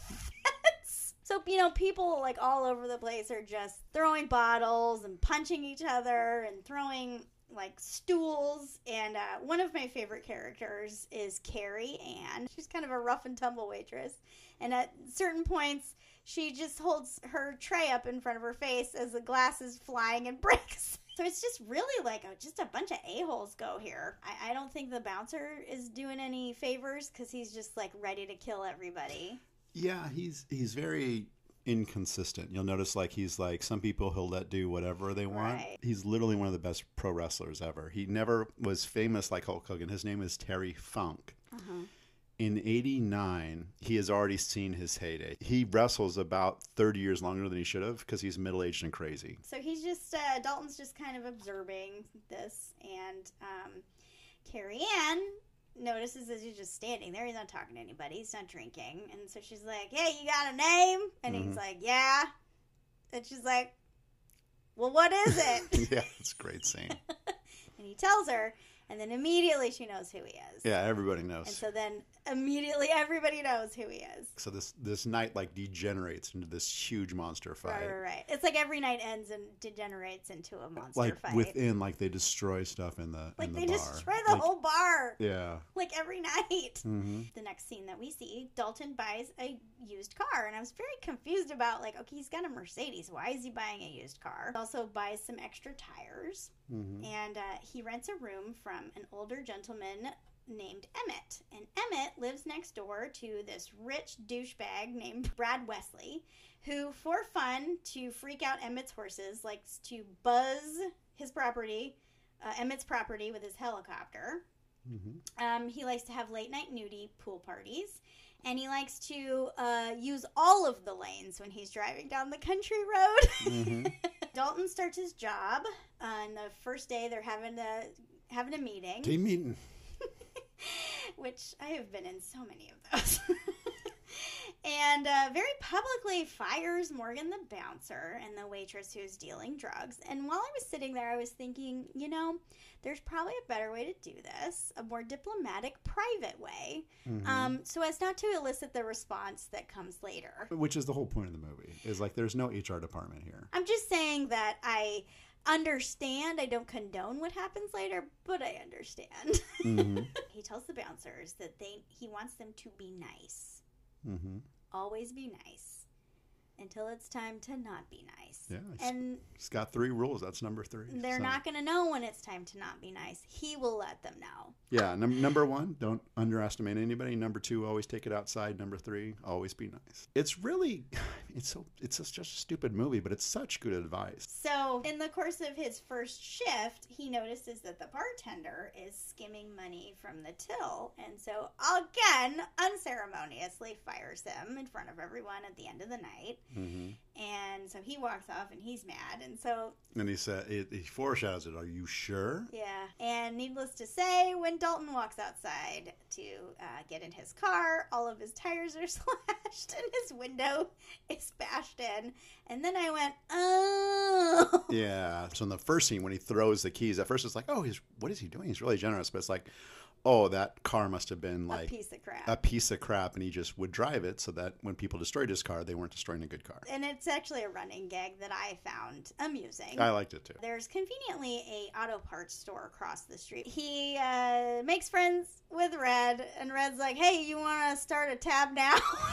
fence. So, you know, people, like, all over the place are just throwing bottles and punching each other and throwing, like, stools. And uh, one of my favorite characters is Carrie Ann. She's kind of a rough and tumble waitress. And at certain points, she just holds her tray up in front of her face as the glass is flying and breaks. So it's just really like a, just a bunch of a-holes go here. I, I don't think the bouncer is doing any favors because he's just like ready to kill everybody. Yeah, he's he's very inconsistent. You'll notice like he's like some people he'll let do whatever they want. Right. He's literally one of the best pro wrestlers ever. He never was famous like Hulk Hogan. His name is Terry Funk. Uh-huh. in eighty-nine, he has already seen his heyday. He wrestles about thirty years longer than he should have because he's middle-aged and crazy. So he's just, uh, Dalton's just kind of observing this, and um, Carrie Ann notices that he's just standing there. He's not talking to anybody. He's not drinking. And so she's like, hey, you got a name? And Mm-hmm. he's like, yeah. And she's like, well, what is it? Yeah, it's a great scene. And he tells her, and then immediately she knows who he is. Yeah, everybody knows. And so then immediately everybody knows who he is. So this this night like degenerates into this huge monster fight. Right, right, right. It's like every night ends and degenerates into a monster Like fight. within, like they destroy stuff in the like in the they bar. destroy the Like, whole bar. Yeah. Like every night. Mm-hmm. The next scene that we see, Dalton buys a used car, and I was very confused about, like, okay, he's got a Mercedes. Why is he buying a used car? He also buys some extra tires, Mm-hmm. and uh, he rents a room from an older gentleman named Emmett. And Emmett lives next door to this rich douchebag named Brad Wesley, who, for fun, to freak out Emmett's horses, likes to buzz his property, uh, Emmett's property, with his helicopter. Mm-hmm. Um, he likes to have late night nudie pool parties, and he likes to uh, use all of the lanes when he's driving down the country road. Mm-hmm. Dalton starts his job on the first day. They're having a having a meeting, Team meeting. which I have been in so many of those. And uh, very publicly fires Morgan the bouncer and the waitress who's dealing drugs. And while I was sitting there, I was thinking, you know, there's probably a better way to do this, a more diplomatic, private way, Mm-hmm. um, so as not to elicit the response that comes later. Which is the whole point of the movie. Is like there's no H R department here. I'm just saying that I understand. I don't condone what happens later, but I understand. Mm-hmm. He tells the bouncers that they he wants them to be nice. Mm-hmm. Always be nice until it's time to not be nice. Yeah, he's- And He's got three rules. That's number three. they're So- not going to know when it's time to not be nice. He will let them know. Yeah, num- number one, don't underestimate anybody. Number two, always take it outside. Number three, always be nice. It's really, it's so, it's just, just a stupid movie, but it's such good advice. So, in the course of his first shift, he notices that the bartender is skimming money from the till. And so, again, unceremoniously fires him in front of everyone at the end of the night. Mm-hmm. And so he walks off and he's mad. And so, And he said, it, he foreshadows it. Are you sure? yeah. And needless to say, when Dalton walks outside to uh, get in his car, all of his tires are slashed and his window is bashed in. And then I went, oh. Yeah. So in the first scene, when he throws the keys, at first it's like, oh, he's what is he doing? He's really generous. But it's like, oh, that car must have been like a piece of crap. a piece of crap, and he just would drive it so that when people destroyed his car, they weren't destroying a good car. And it's actually a running gag that I found amusing. I liked it too. There's conveniently a auto parts store across the street. He uh, makes friends with Red, and Red's like, hey, you want to start a tab now?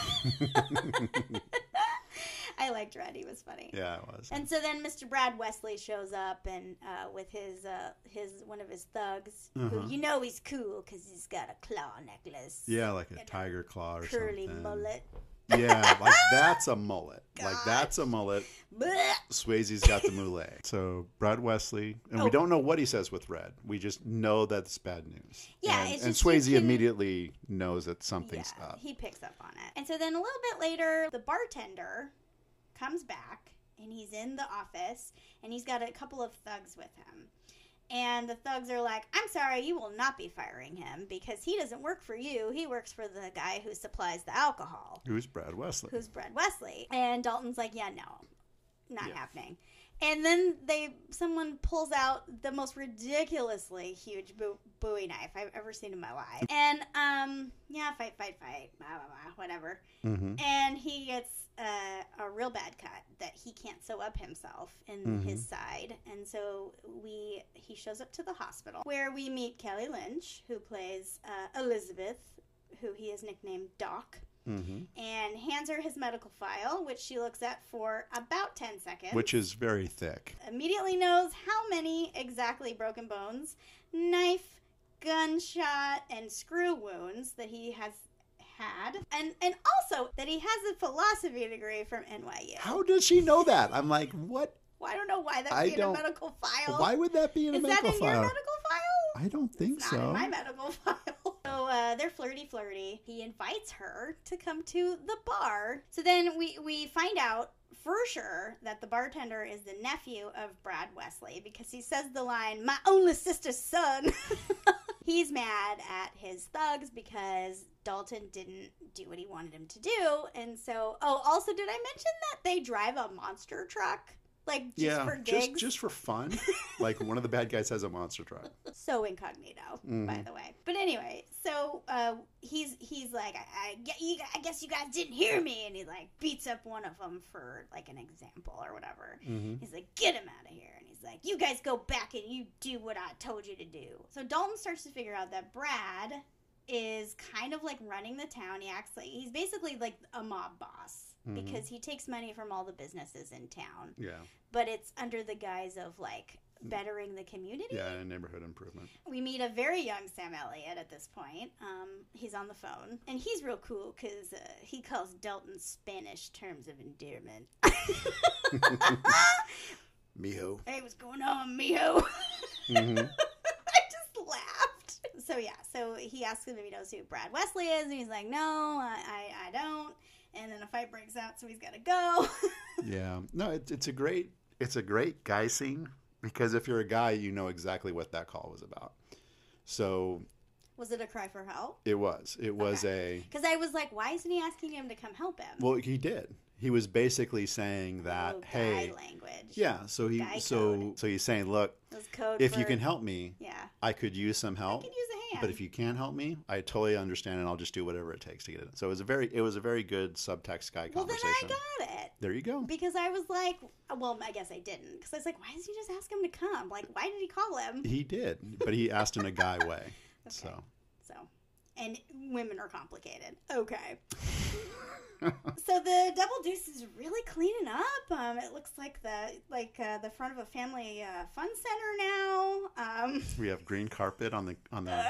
I liked Red. He was funny. Yeah, it was. And so then Mister Brad Wesley shows up and uh, with his uh, his one of his thugs, Uh-huh. who you know he's cool because he's got a claw necklace. Yeah, like a and tiger claw or curly something. mullet. Yeah, like that's a mullet. Like Gosh. that's a mullet. Blech. Swayze's got the mullet. So Brad Wesley, and Oh. we don't know what he says with Red. We just know that's bad news. Yeah, and, it's and just you Swayze can- immediately knows that something's Yeah, up. he picks up on it. And so then a little bit later, the bartender comes back and he's in the office and he's got a couple of thugs with him. And the thugs are like, I'm sorry, you will not be firing him because he doesn't work for you. He works for the guy who supplies the alcohol, Who's Brad Wesley? who's Brad Wesley. And Dalton's like, yeah, no, not Yeah. happening. And then they, someone pulls out the most ridiculously huge bo- Bowie knife I've ever seen in my life. And, um, yeah, fight, fight, fight, blah, blah, blah, whatever. Mm-hmm. And he gets uh, a real bad cut that he can't sew up himself in Mhm. his side. And so we he shows up to the hospital where we meet Kelly Lynch, who plays uh, Elizabeth, who he has nicknamed Doc, Mm-hmm. and hands her his medical file, which she looks at for about ten seconds. Which is very thick. Immediately knows how many exactly broken bones, knife, gunshot, and screw wounds that he has had. And and also that he has a philosophy degree from N Y U. How does she know that? I'm like, what? Well, I don't know why that'd I be in a don't- medical file. Why would that be in a Is that medical in file? your medical file? I don't think It's so. not in my medical file. So uh, they're flirty flirty. He invites her to come to the bar. So then we, we find out for sure that the bartender is the nephew of Brad Wesley because he says the line, "My only sister's son." He's mad at his thugs because Dalton didn't do what he wanted him to do. And so, oh, also, did I mention that they drive a monster truck? Like, just yeah, for gigs? just, just for fun. Like, one of the bad guys has a monster truck. So incognito, mm-hmm. by the way. But anyway, so uh, he's he's like, I, I, get you, I guess you guys didn't hear me. And he, like, beats up one of them for, like, an example or whatever. Mm-hmm. He's like, get him out of here. And he's like, you guys go back and you do what I told you to do. So Dalton starts to figure out that Brad is kind of, like, running the town. He acts like, he's basically, like, a mob boss. Mm-hmm. Because he takes money from all the businesses in town. Yeah. But it's under the guise of, like, bettering the community. Yeah, neighborhood improvement. We meet a very young Sam Elliott at this point. Um, he's on the phone. And he's real cool because uh, he calls Dalton Spanish terms of endearment. Mijo. Hey, what's going on, mijo? Mm-hmm. I just laughed. So, yeah. So he asks him if he knows who Brad Wesley is. And he's like, no, I, I, I don't. And then a fight breaks out, so he's got to go. Yeah. No, it, it's a great it's a great guy scene because if you're a guy, you know exactly what that call was about. So was it a cry for help? It was. It was okay. a... Because I was like, why isn't he asking him to come help him? Well, he did. He was basically saying that, oh, hey... guy language. Yeah, so he guy so code. so he's saying, look, code if for... you can help me, yeah. I could use some help. I could use a hand. But if you can't help me, I totally understand, and I'll just do whatever it takes to get it. So it was a very it was a very good subtext guy well, conversation. Well, then I got it. There you go. Because I was like, well, I guess I didn't. Because I was like, why does he just ask him to come? Like, why did he call him? He did, but he asked in a guy way. Okay. So. So, and women are complicated. Okay. So the Double Deuce is really cleaning up. Um, it looks like the like uh, the front of a family uh, fun center now. Um, we have green carpet on the on the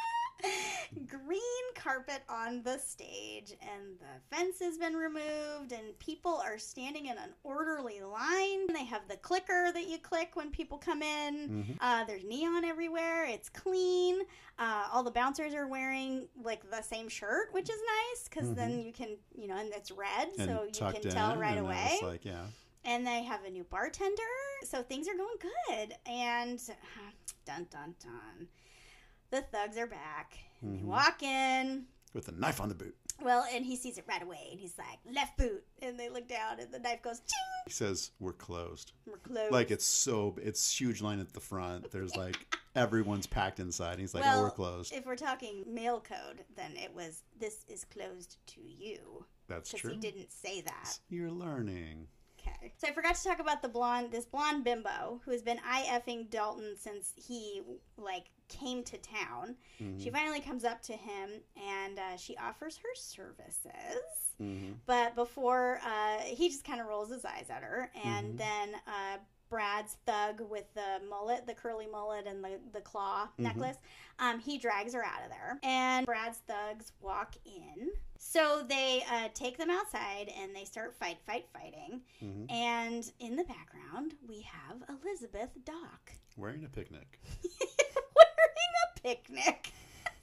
green carpet on the stage, and the fence has been removed, and people are standing in an orderly line. They have the clicker that you click when people come in. Mm-hmm. Uh, there's neon everywhere. It's clean. Uh, all the bouncers are wearing like the same shirt, which is nice because mm-hmm. then you can, you know, and it's red, and so you can tell right away. Like, yeah. And they have a new bartender, so things are going good. And uh, dun dun dun, the thugs are back. And mm-hmm. they walk in with a knife on the boot. Well, and he sees it right away, and he's like, left boot. And they look down, and the knife goes, ching! He says, we're closed. We're closed. Like, it's so, it's huge line at the front. There's like, everyone's packed inside. He's like, well, oh, we're closed. If we're talking mail code, then it was, this is closed to you. That's true. Because he didn't say that. You're learning. Okay. So I forgot to talk about the blonde, this blonde bimbo who has been I-effing Dalton since he, like, came to town. Mm-hmm. She finally comes up to him, and uh, she offers her services. Mm-hmm. But before, uh, he just kind of rolls his eyes at her. And mm-hmm. then uh, Brad's thug with the mullet, the curly mullet and the, the claw mm-hmm. necklace, um, he drags her out of there. And Brad's thugs walk in. So they uh, take them outside, and they start fight, fight, fighting. Mm-hmm. And in the background, we have Elizabeth Dock. Wearing a picnic. Wearing a picnic.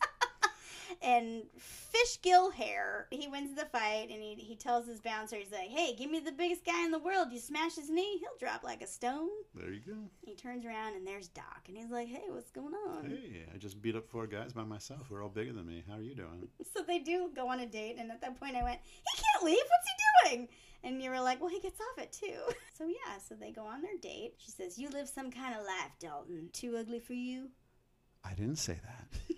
And fishgill hair. He wins the fight, and he, he tells his bouncer, he's like, hey, give me the biggest guy in the world. You smash his knee, he'll drop like a stone. There you go. He turns around, and there's Doc. And he's like, hey, what's going on? Hey, I just beat up four guys by myself who are all bigger than me. How are you doing? So they do go on a date, and at that point I went, he can't leave. What's he doing? And you were like, well, he gets off it, too. So, yeah, so they go on their date. She says, you live some kind of life, Dalton. Too ugly for you? I didn't say that.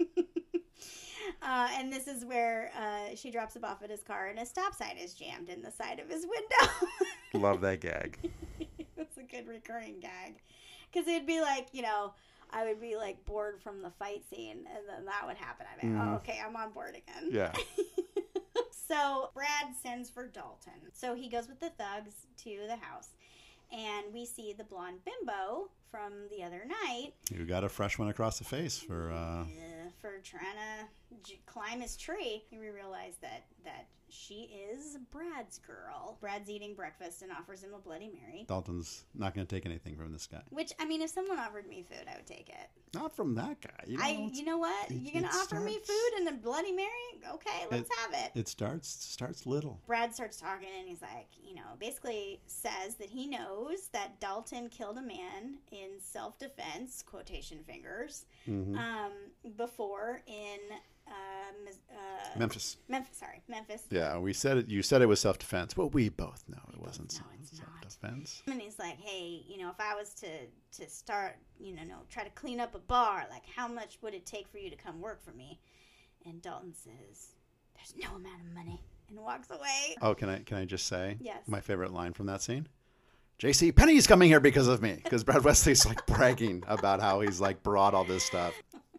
Uh, and this is where uh, she drops him off at his car, and a stop sign is jammed in the side of his window. Love that gag. It's a good recurring gag. Because it'd be like, you know, I would be like bored from the fight scene, and then that would happen. I'd be like, mm. oh, okay, I'm on board again. Yeah. So Brad sends for Dalton. So he goes with the thugs to the house. And we see the blonde bimbo from the other night. You got a fresh one across the face for... Uh... Yeah, for trying to j- climb his tree. We realize that, that she is Brad's girl. Brad's eating breakfast and offers him a Bloody Mary. Dalton's not going to take anything from this guy. Which, I mean, if someone offered me food, I would take it. Not from that guy. You know, I, it's- you know what? it- You're going to it offer me starts- food and a Bloody Mary? Okay, let's It- have it. It starts starts little. Brad starts talking and he's like, you know, basically says that he knows that Dalton killed a man in self-defense, quotation fingers, Mhm. um, before in uh, Mis- uh, Memphis. Memphis. Sorry, Memphis. Yeah, we said it. You said it was self-defense. Well, we both know it both wasn't know it's not. self-defense. And he's like, hey, you know, if I was to to start, you know, no, try to clean up a bar, like how much would it take for you to come work for me? And Dalton says, there's no amount of money, and walks away. Oh, can I can I just say Yes. my favorite line from that scene? J C Penney's coming here because of me. Because Brad Wesley's like bragging about how he's like brought all this stuff.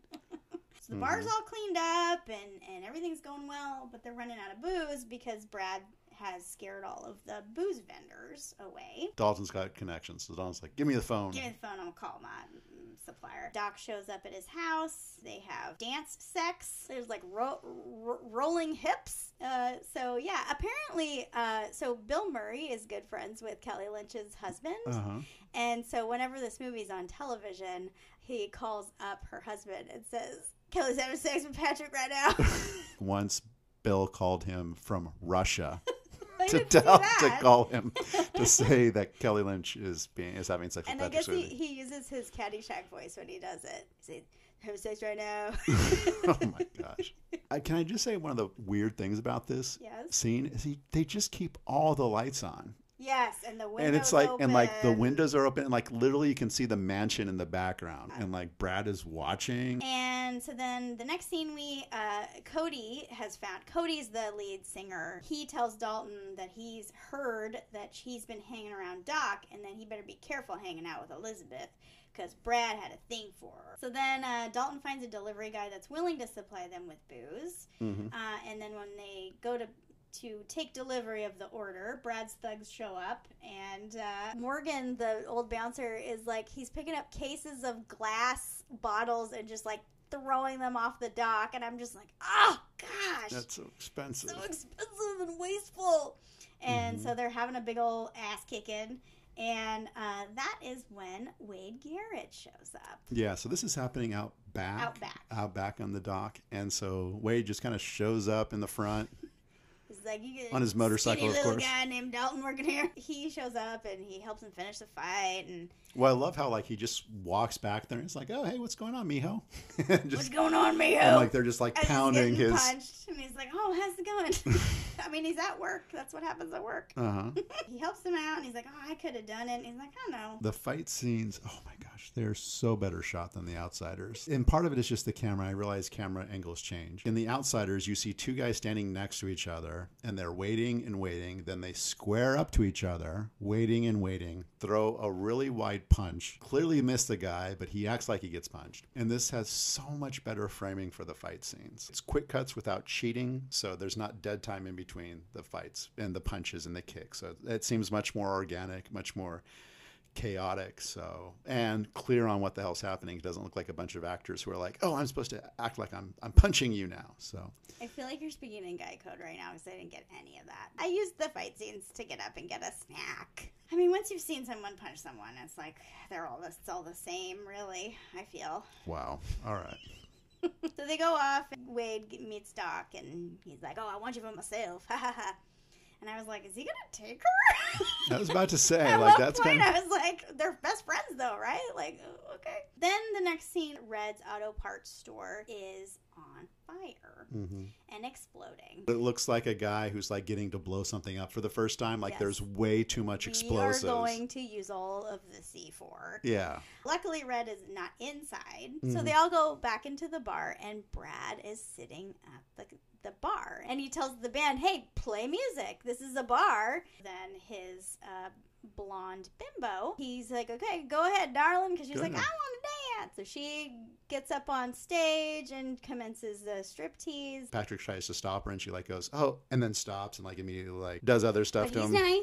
So the bar's all cleaned up and, and everything's going well, but they're running out of booze because Brad has scared all of the booze vendors away. Dalton's got connections. So Dalton's like, give me the phone. Give me the phone, I'm gonna call my mm, supplier. Doc shows up at his house. They have dance sex. There's like ro- ro- rolling hips. Uh, so yeah, apparently, uh, so Bill Murray is good friends with Kelly Lynch's husband. Uh-huh. And so whenever this movie's on television, he calls up her husband and says, Kelly's having sex with Patrick right now. Once Bill called him from Russia I to didn't see tell to that. call him to say that Kelly Lynch is being is having sex And with I guess Patrick he, Swayze. he uses his Caddyshack voice when he does it. He says, having sex right now. Oh my gosh! I, can I just say one of the weird things about this Yes. scene is he they just keep all the lights on. Yes, and the windows And it's like, open. and like the windows are open, and like literally you can see the mansion in the background, and like Brad is watching. And so then the next scene, we uh, Cody has found. Cody's the lead singer. He tells Dalton that he's heard that he's been hanging around Doc, and then he better be careful hanging out with Elizabeth because Brad had a thing for her. So then uh, Dalton finds a delivery guy that's willing to supply them with booze. Mm-hmm. Uh, and then when they go to to take delivery of the order, Brad's thugs show up, and uh, Morgan, the old bouncer, is like, he's picking up cases of glass bottles and just like throwing them off the dock, and I'm just like, oh gosh, That's so expensive. so expensive and wasteful. And Mhm. so they're having a big old ass kicking, and uh, that is when Wade Garrett shows up. Yeah, so this is happening out back, Out back. out back on the dock, and so Wade just kind of shows up in the front. He's like, you get On his motorcycle, skinny of little course. guy named Dalton working here. He shows up and he helps him finish the fight. And Well, I love how like he just walks back there and it's like, oh hey, what's going on, mijo? what's just, going on, Mijo? and like they're just like As he's pounding getting his. punched, and he's like, oh, how's it going? I mean, he's at work. That's what happens at work. Uh huh. He helps him out, and he's like, oh, I could have done it. And he's like, I don't know. The fight scenes, oh my gosh, they're so better shot than The Outsiders. And part of it is just the camera. I realize camera angles change. In The Outsiders, you see two guys standing next to each other, and they're waiting and waiting. Then they square up to each other, waiting and waiting, throw a really wide punch. Clearly miss the guy, but he acts like he gets punched. And this has so much better framing for the fight scenes. It's quick cuts without cheating, so there's not dead time in between the fights and the punches and the kicks. So it seems much more organic, much more chaotic, so and clear on what the hell's happening. It doesn't look like a bunch of actors who are like, oh, I'm supposed to act like I'm I'm punching you now. So I feel like you're speaking in guy code right now because I didn't get any of that. I used the fight scenes to get up and get a snack. I mean, once you've seen someone punch someone, it's like they're all this, it's all the same, really, I feel. wow, all right. So they go off, and Wade meets Doc, and he's like, oh, I want you for myself. Ha ha ha. And I was like, is he going to take her? I was about to say, At like one that's point, kind of I was like, they're best friends, though, right? Like, oh, okay. Then the next scene, Red's auto parts store is on fire Mhm. and exploding. It looks like a guy who's like getting to blow something up for the first time. Like Yes. there's way too much explosives. We are going to use all of the C four. Yeah. Luckily, Red is not inside, so Mhm. they all go back into the bar, and Brad is sitting at the the bar, and he tells the band, "Hey, play music. This is a bar." Then his uh, blonde bimbo, he's like, "Okay, go ahead, darling," because she's Go like, ahead. "I want to dance." So she gets up on stage and commences the striptease. Patrick tries to stop her, and she like goes, "Oh," and then stops and like immediately like does other stuff But to he's him. nice.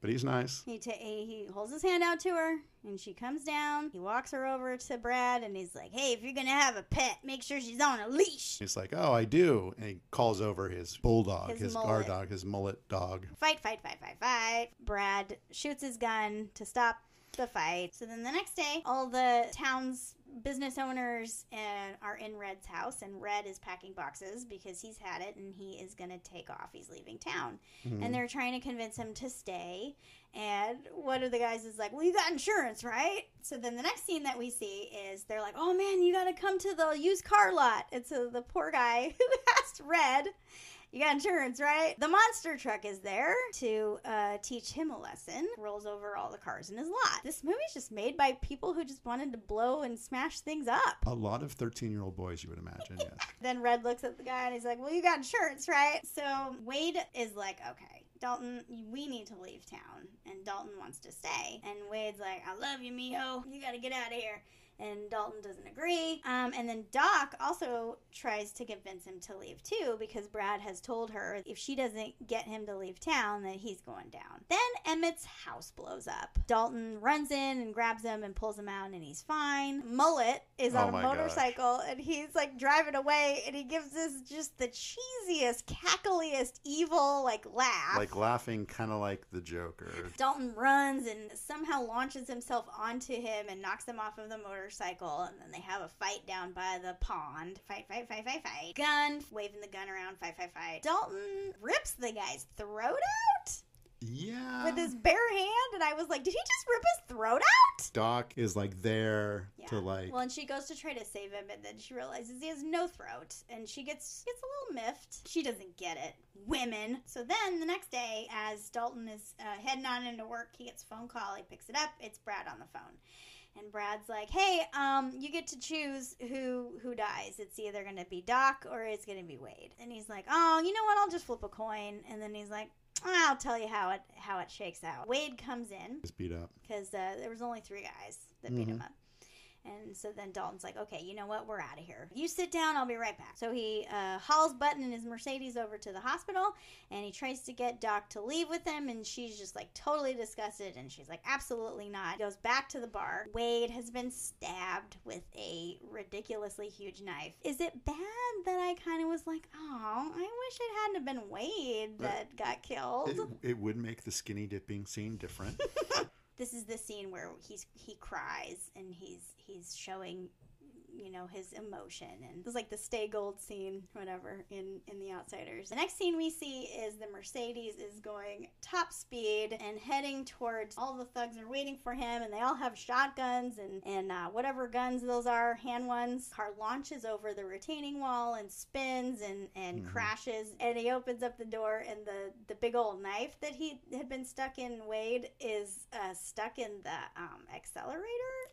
But he's nice. He, ta- he holds his hand out to her, and she comes down. He walks her over to Brad, and he's like, hey, if you're going to have a pet, make sure she's on a leash. He's like, oh, I do. And he calls over his bulldog, His his, mullet. guard dog, his mullet dog. Fight, fight, fight, fight, fight. Brad shoots his gun to stop the fight. So then the next day, all the town's business owners and are in Red's house, and Red is packing boxes because he's had it and he is going to take off. He's leaving town. Mm-hmm. And they're trying to convince him to stay. And one of the guys is like, well, you got insurance, right? So then the next scene that we see is they're like, oh, man, you got to come to the used car lot. And so the poor guy who asked Red, you got insurance, right? The monster truck is there to uh, teach him a lesson. Rolls over all the cars in his lot. This movie's just made by people who just wanted to blow and smash things up. A lot of thirteen-year-old boys, you would imagine, yes. Then Red looks at the guy and he's like, well, you got insurance, right? So Wade is like, okay, Dalton, we need to leave town. And Dalton wants to stay. And Wade's like, I love you, mijo. You got to get out of here. And Dalton doesn't agree. Um, and then Doc also tries to convince him to leave too, because Brad has told her if she doesn't get him to leave town, that he's going down. Then Emmett's house blows up. Dalton runs in and grabs him and pulls him out, and he's fine. Mullet is on Oh a my motorcycle, and he's like driving away, and he gives this just the cheesiest, cackliest, evil like laugh. Like laughing kind of like the Joker. Dalton runs and somehow launches himself onto him and knocks him off of the motorcycle, and then they have a fight down by the pond. Fight, fight, fight, fight, fight. Gun, waving the gun around, fight, fight, fight. Dalton rips the guy's throat out Yeah. with his bare hand, and I was like, did he just rip his throat out? Doc is like there Yeah. to like. Well, and she goes to try to save him, and then she realizes he has no throat, and she gets gets a little miffed. She doesn't get it. Women. So then the next day, as Dalton is uh, heading on into work, he gets a phone call. He picks it up. It's Brad on the phone. And Brad's like, hey, um, you get to choose who who dies. It's either going to be Doc or it's going to be Wade. And he's like, oh, you know what? I'll just flip a coin. And then he's like, I'll tell you how it how it shakes out. Wade comes in Is beat up. because uh, there was only three guys that beat Mhm. him up. And so then Dalton's like, okay, you know what? We're out of here. You sit down. I'll be right back. So he uh, hauls Button and his Mercedes over to the hospital, and he tries to get Doc to leave with him, and she's just like totally disgusted, and she's like, absolutely not. Goes back to the bar. Wade has been stabbed with a ridiculously huge knife. Is it bad that I kind of was like, oh, I wish it hadn't have been Wade that got killed? It, it would make the skinny dipping scene different. This is the scene where he's he cries and he's he's showing, you know, his emotion, and it was like the Stay Gold scene, whatever, in in The Outsiders. The next scene we see is the Mercedes is going top speed and heading towards, all the thugs are waiting for him, and they all have shotguns and and uh, whatever guns those are, hand ones. Car launches over the retaining wall and spins and and Mhm. crashes, and he opens up the door, and the the big old knife that he had been stuck in Wade is uh, stuck in the um, accelerator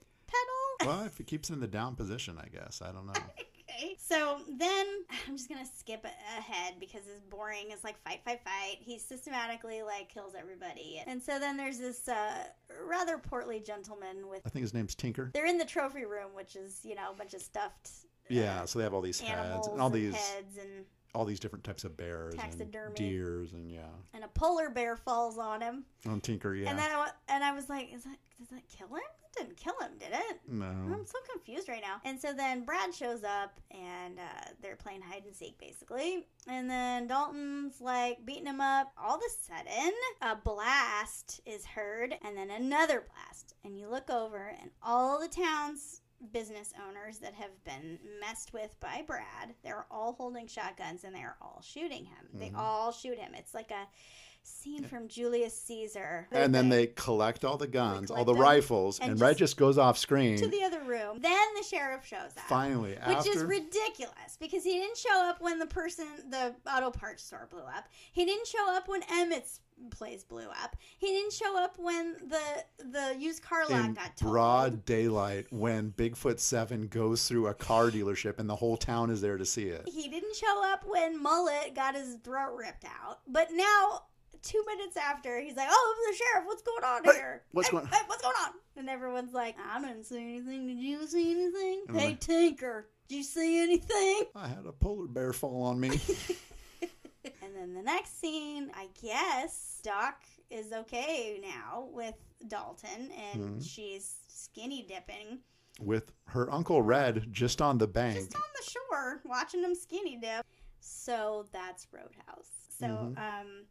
pedal. Well, if it keeps it in the down position, I guess. I don't know. Okay. So then I'm just gonna skip ahead because it's boring. It's like fight, fight, fight. He systematically like kills everybody, and so then there's this uh, rather portly gentleman with. I think his name's Tinker. They're in the trophy room, which is, you know, a bunch of stuffed. uh, Yeah, so they have all these animals heads and all these heads and all these different types of bears and Taxidermy. deers and yeah. and a polar bear falls on him. On Tinker, yeah. And then I, wa- and I was like, is that does that kill him? It didn't kill him, did it? no. I'm so confused right now. And so then Brad shows up, and uh, they're playing hide and seek, basically. And then Dalton's, like, beating him up. All of a sudden, a blast is heard, and then another blast. And you look over, and all the town's business owners that have been messed with by Brad, they're all holding shotguns, and they're all shooting him. They Mhm. all shoot him. It's like a scene from Julius Caesar. And then they collect all the guns, all collect the them, rifles, and and, just- Red just goes off screen. to the other room. Then the sheriff shows up. Finally, Which after is ridiculous because he didn't show up when the person, the auto parts store blew up. He didn't show up when Emmett's place blew up. He didn't show up when the the used car lot in got totaled. broad daylight when Bigfoot seven goes through a car dealership and the whole town is there to see it. He didn't show up when Mullet got his throat ripped out. But now, two minutes after, he's like, "Oh, the sheriff, what's going on Hey, here? what's Hey, going- hey, what's going on?" And everyone's like, "I didn't see anything. Did you see anything? And I'm Hey, like- Tinker, did you see anything?" I had a polar bear fall on me. And then the next scene, I guess Doc is okay now with Dalton, and Mhm. she's skinny dipping With her Uncle Red just on the bank. just on the shore watching him skinny dip. So that's Roadhouse. So, Mhm. um,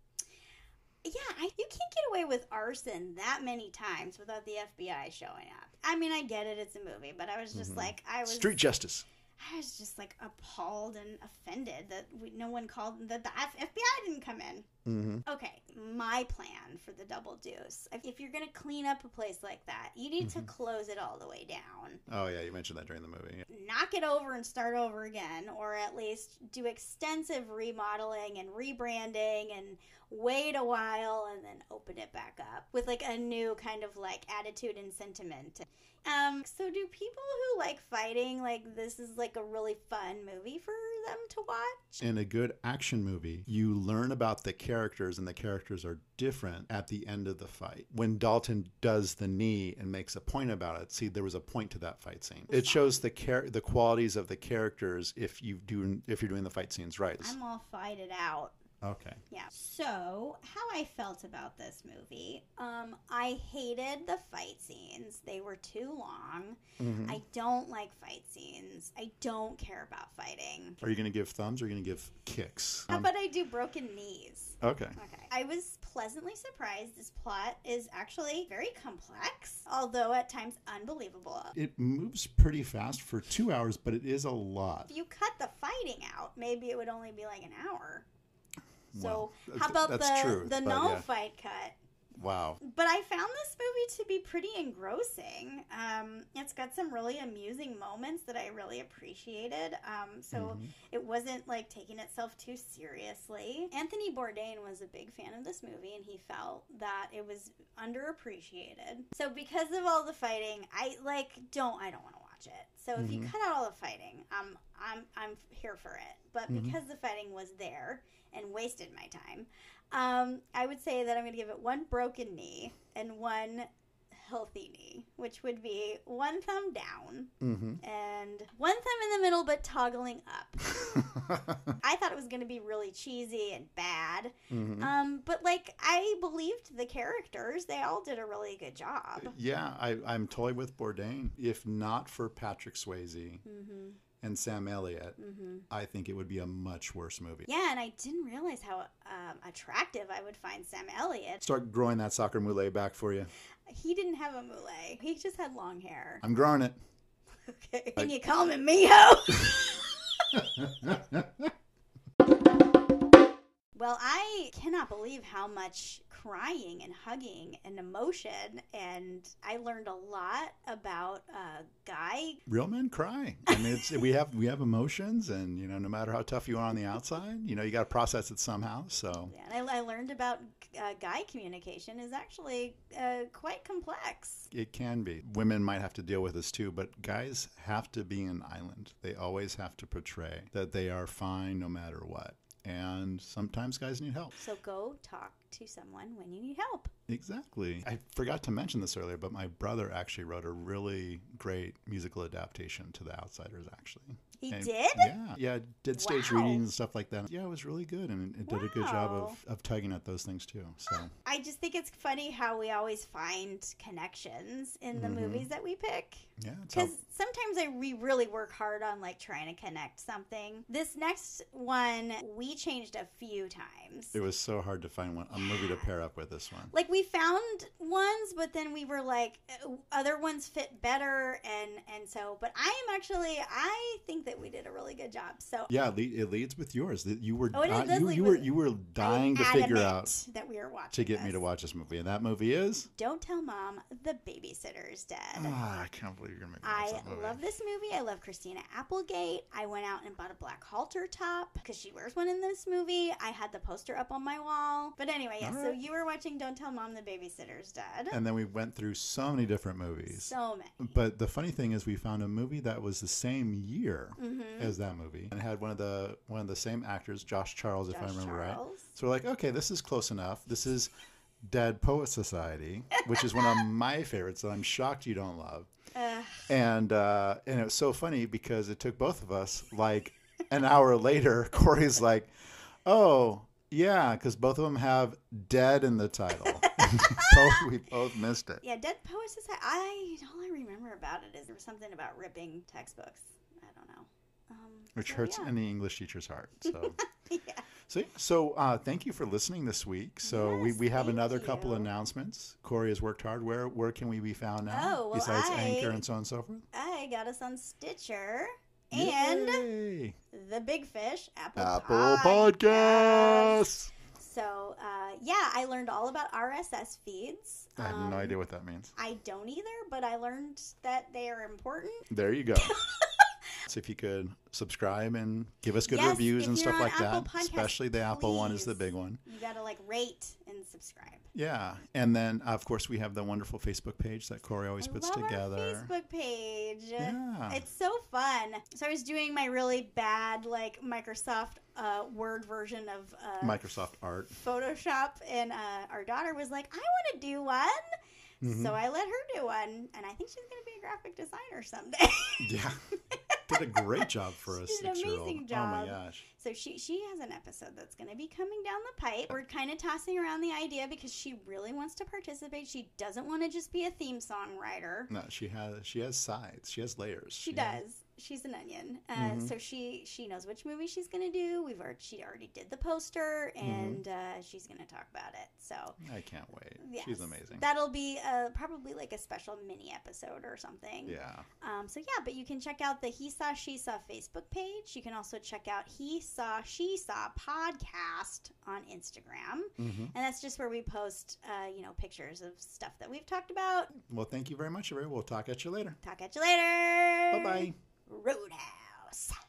yeah, I, you can't get away with arson that many times without the F B I showing up. I mean, I get it, it's a movie, but I was just Mhm. like, I was Street justice. I was just like appalled and offended that we, no one called, that the F- FBI didn't come in. Mm-hmm. Okay, my plan for the Double Deuce. If, if you're going to clean up a place like that, you need Mm-hmm. to close it all the way down. Oh, yeah, you mentioned that during the movie. Knock it over and start over again, or at least do extensive remodeling and rebranding and wait a while and then open it back up with like a new kind of like attitude and sentiment. Um, so do people who like fighting, like this is like a really fun movie for them to watch? In a good action movie, you learn about the characters, and the characters are different at the end of the fight. When Dalton does the knee and makes a point about it, see, there was a point to that fight scene. It shows the char- the qualities of the characters if you do if you're doing the fight scenes right. I'm all fight it out. Okay. Yeah. So, how I felt about this movie, um, I hated the fight scenes. They were too long. Mhm. I don't like fight scenes. I don't care about fighting. Are you going to give thumbs or are you going to give kicks? How Um, about I do broken knees? okay. Okay. I was pleasantly surprised. This plot is actually very complex, although at times unbelievable. It moves pretty fast for two hours, but it is a lot. If you cut the fighting out, maybe it would only be like an hour. So, Well, how about that's the true, the but no yeah. fight cut? Wow. But I found this movie to be pretty engrossing. Um, it's got some really amusing moments that I really appreciated. Um, so Mhm. it wasn't like taking itself too seriously. Anthony Bourdain was a big fan of this movie, and he felt that it was underappreciated. So because of all the fighting, I like don't I don't want to watch it. So if you Mhm. cut out all the fighting, um, I'm I'm here for it. But Mhm. because the fighting was there and wasted my time, um, I would say that I'm going to give it one broken knee and one healthy knee, which would be one thumb down Mm-hmm. and one thumb in the middle but toggling up. I thought it was going to be really cheesy and bad. Mhm. Um, but like I believed the characters. They all did a really good job. Yeah, I, I'm totally with Bourdain. If not for Patrick Swayze Mm-hmm. and Sam Elliott, Mm-hmm. I think it would be a much worse movie. Yeah, and I didn't realize how um, attractive I would find Sam Elliott. Start growing that soccer moulet back for you. He didn't have a mullet. He just had long hair. I'm growing it. Okay. Can you call me Miho? Well, I cannot believe how much crying and hugging and emotion, and I learned a lot about uh, Guy. Real men cry. I mean, it's, we have we have emotions, and you know, no matter how tough you are on the outside, you know, you got to process it somehow. So And I, I learned about uh, Guy communication is actually uh, quite complex. it can be. Women might have to deal with this too, but guys have to be an island. They always have to portray that they are fine no matter what. And sometimes guys need help. So go talk to someone when you need help. Exactly. I forgot to mention this earlier, but my brother actually wrote a really great musical adaptation to The Outsiders, actually. He And- did? Yeah. Yeah. Did stage Wow. readings and stuff like that. Yeah, it was really good. And it did a good job Wow. of, of tugging at those things too. So, I just think it's funny how we always find connections in the Mhm. movies that we pick. yeah. It's how, Because sometimes I, we really work hard on like trying to connect something. This next one, we changed a few times. it was so hard to find one, a movie to pair up with this one. Like we found ones, but then we were like, uh, other ones fit better, and and so. But I am actually, I think that we did a really good job. So Yeah, it le- it leads with yours. That You were Oh, it di- does you, lead you with- were you were dying to I'm figure adamant out that we are watching to get me this. to watch this movie, and that movie is. Don't Tell Mom, The Babysitter's Dead. Ah, I can't believe you're gonna make me watch I that movie. love this movie. I love Christina Applegate. I went out and bought a black halter top because she wears one in this movie. I had the poster up on my wall. But anyway, yeah, All so right. you were watching Don't Tell Mom, The Babysitter's Dead. And then we went through so many different movies. So many. But the funny thing is, we found a movie that was the same year Mm-hmm. as that movie, and had one of the one of the same actors, Josh Charles, if I Josh remember right. Charles. So we're like, okay, this is close enough. This is Dead Poet Society, which is one of my favorites that I'm shocked you don't love. Ugh. And uh, and it was so funny because it took both of us like an hour later. Corey's like, "Oh, Yeah, because both of them have dead in the title. both, we both missed it. Yeah, Dead Poet Society. I all I remember about it is there was something about ripping textbooks. I don't know. Um, Which so, hurts yeah. any English teacher's heart. So, yeah. so, so uh, thank you for listening this week. So we, Yes, we have thank another couple you. announcements. Corey has worked hard. Where where can we be found now? Oh, well, besides I- Anchor and so on and so forth. I got us on Stitcher and Yay. the Big Fish Apple, Apple Podcast. Podcasts. So uh, yeah, I learned all about R S S feeds. I have Um, no idea what that means. I don't either, but I learned that they are important. There you go. So if you could subscribe and give us good Yes, reviews if and you're stuff on like Apple that. Podcasts, Especially the Apple one is the please. big one. You gotta like rate and subscribe. Yeah. And then, of course, we have the wonderful Facebook page that Corey always I puts love together. our Facebook page. Yeah. It's so fun. So I was doing my really bad like Microsoft uh, Word version of uh, Microsoft Art. Photoshop, and uh, our daughter was like, "I want to do one." Mhm. So I let her do one, and I think she's going to be a graphic designer someday. Yeah. Did a great job for She a did an six-year-old. amazing Oh my job. gosh. So she she has an episode that's going to be coming down the pipe. We're kind of tossing around the idea because she really wants to participate. She doesn't want to just be a theme song writer. No, she has she has sides. She has layers. She Yeah. does. She's an onion. Uh, Mhm. So she she knows which movie she's going to do. We've already she already did the poster, and uh, she's going to talk about it. So I can't wait. yes, She's amazing. That'll be uh, probably like a special mini episode or something. Yeah. Um, so yeah, but you can check out the He Saw She Saw Facebook page. You can also check out He Saw She Saw podcast on Instagram, hmm and that's just where we post, uh, you know, pictures of stuff that we've talked about. Well, thank you very much, everybody. We'll talk at you later. Talk at you later. Bye bye. Roadhouse.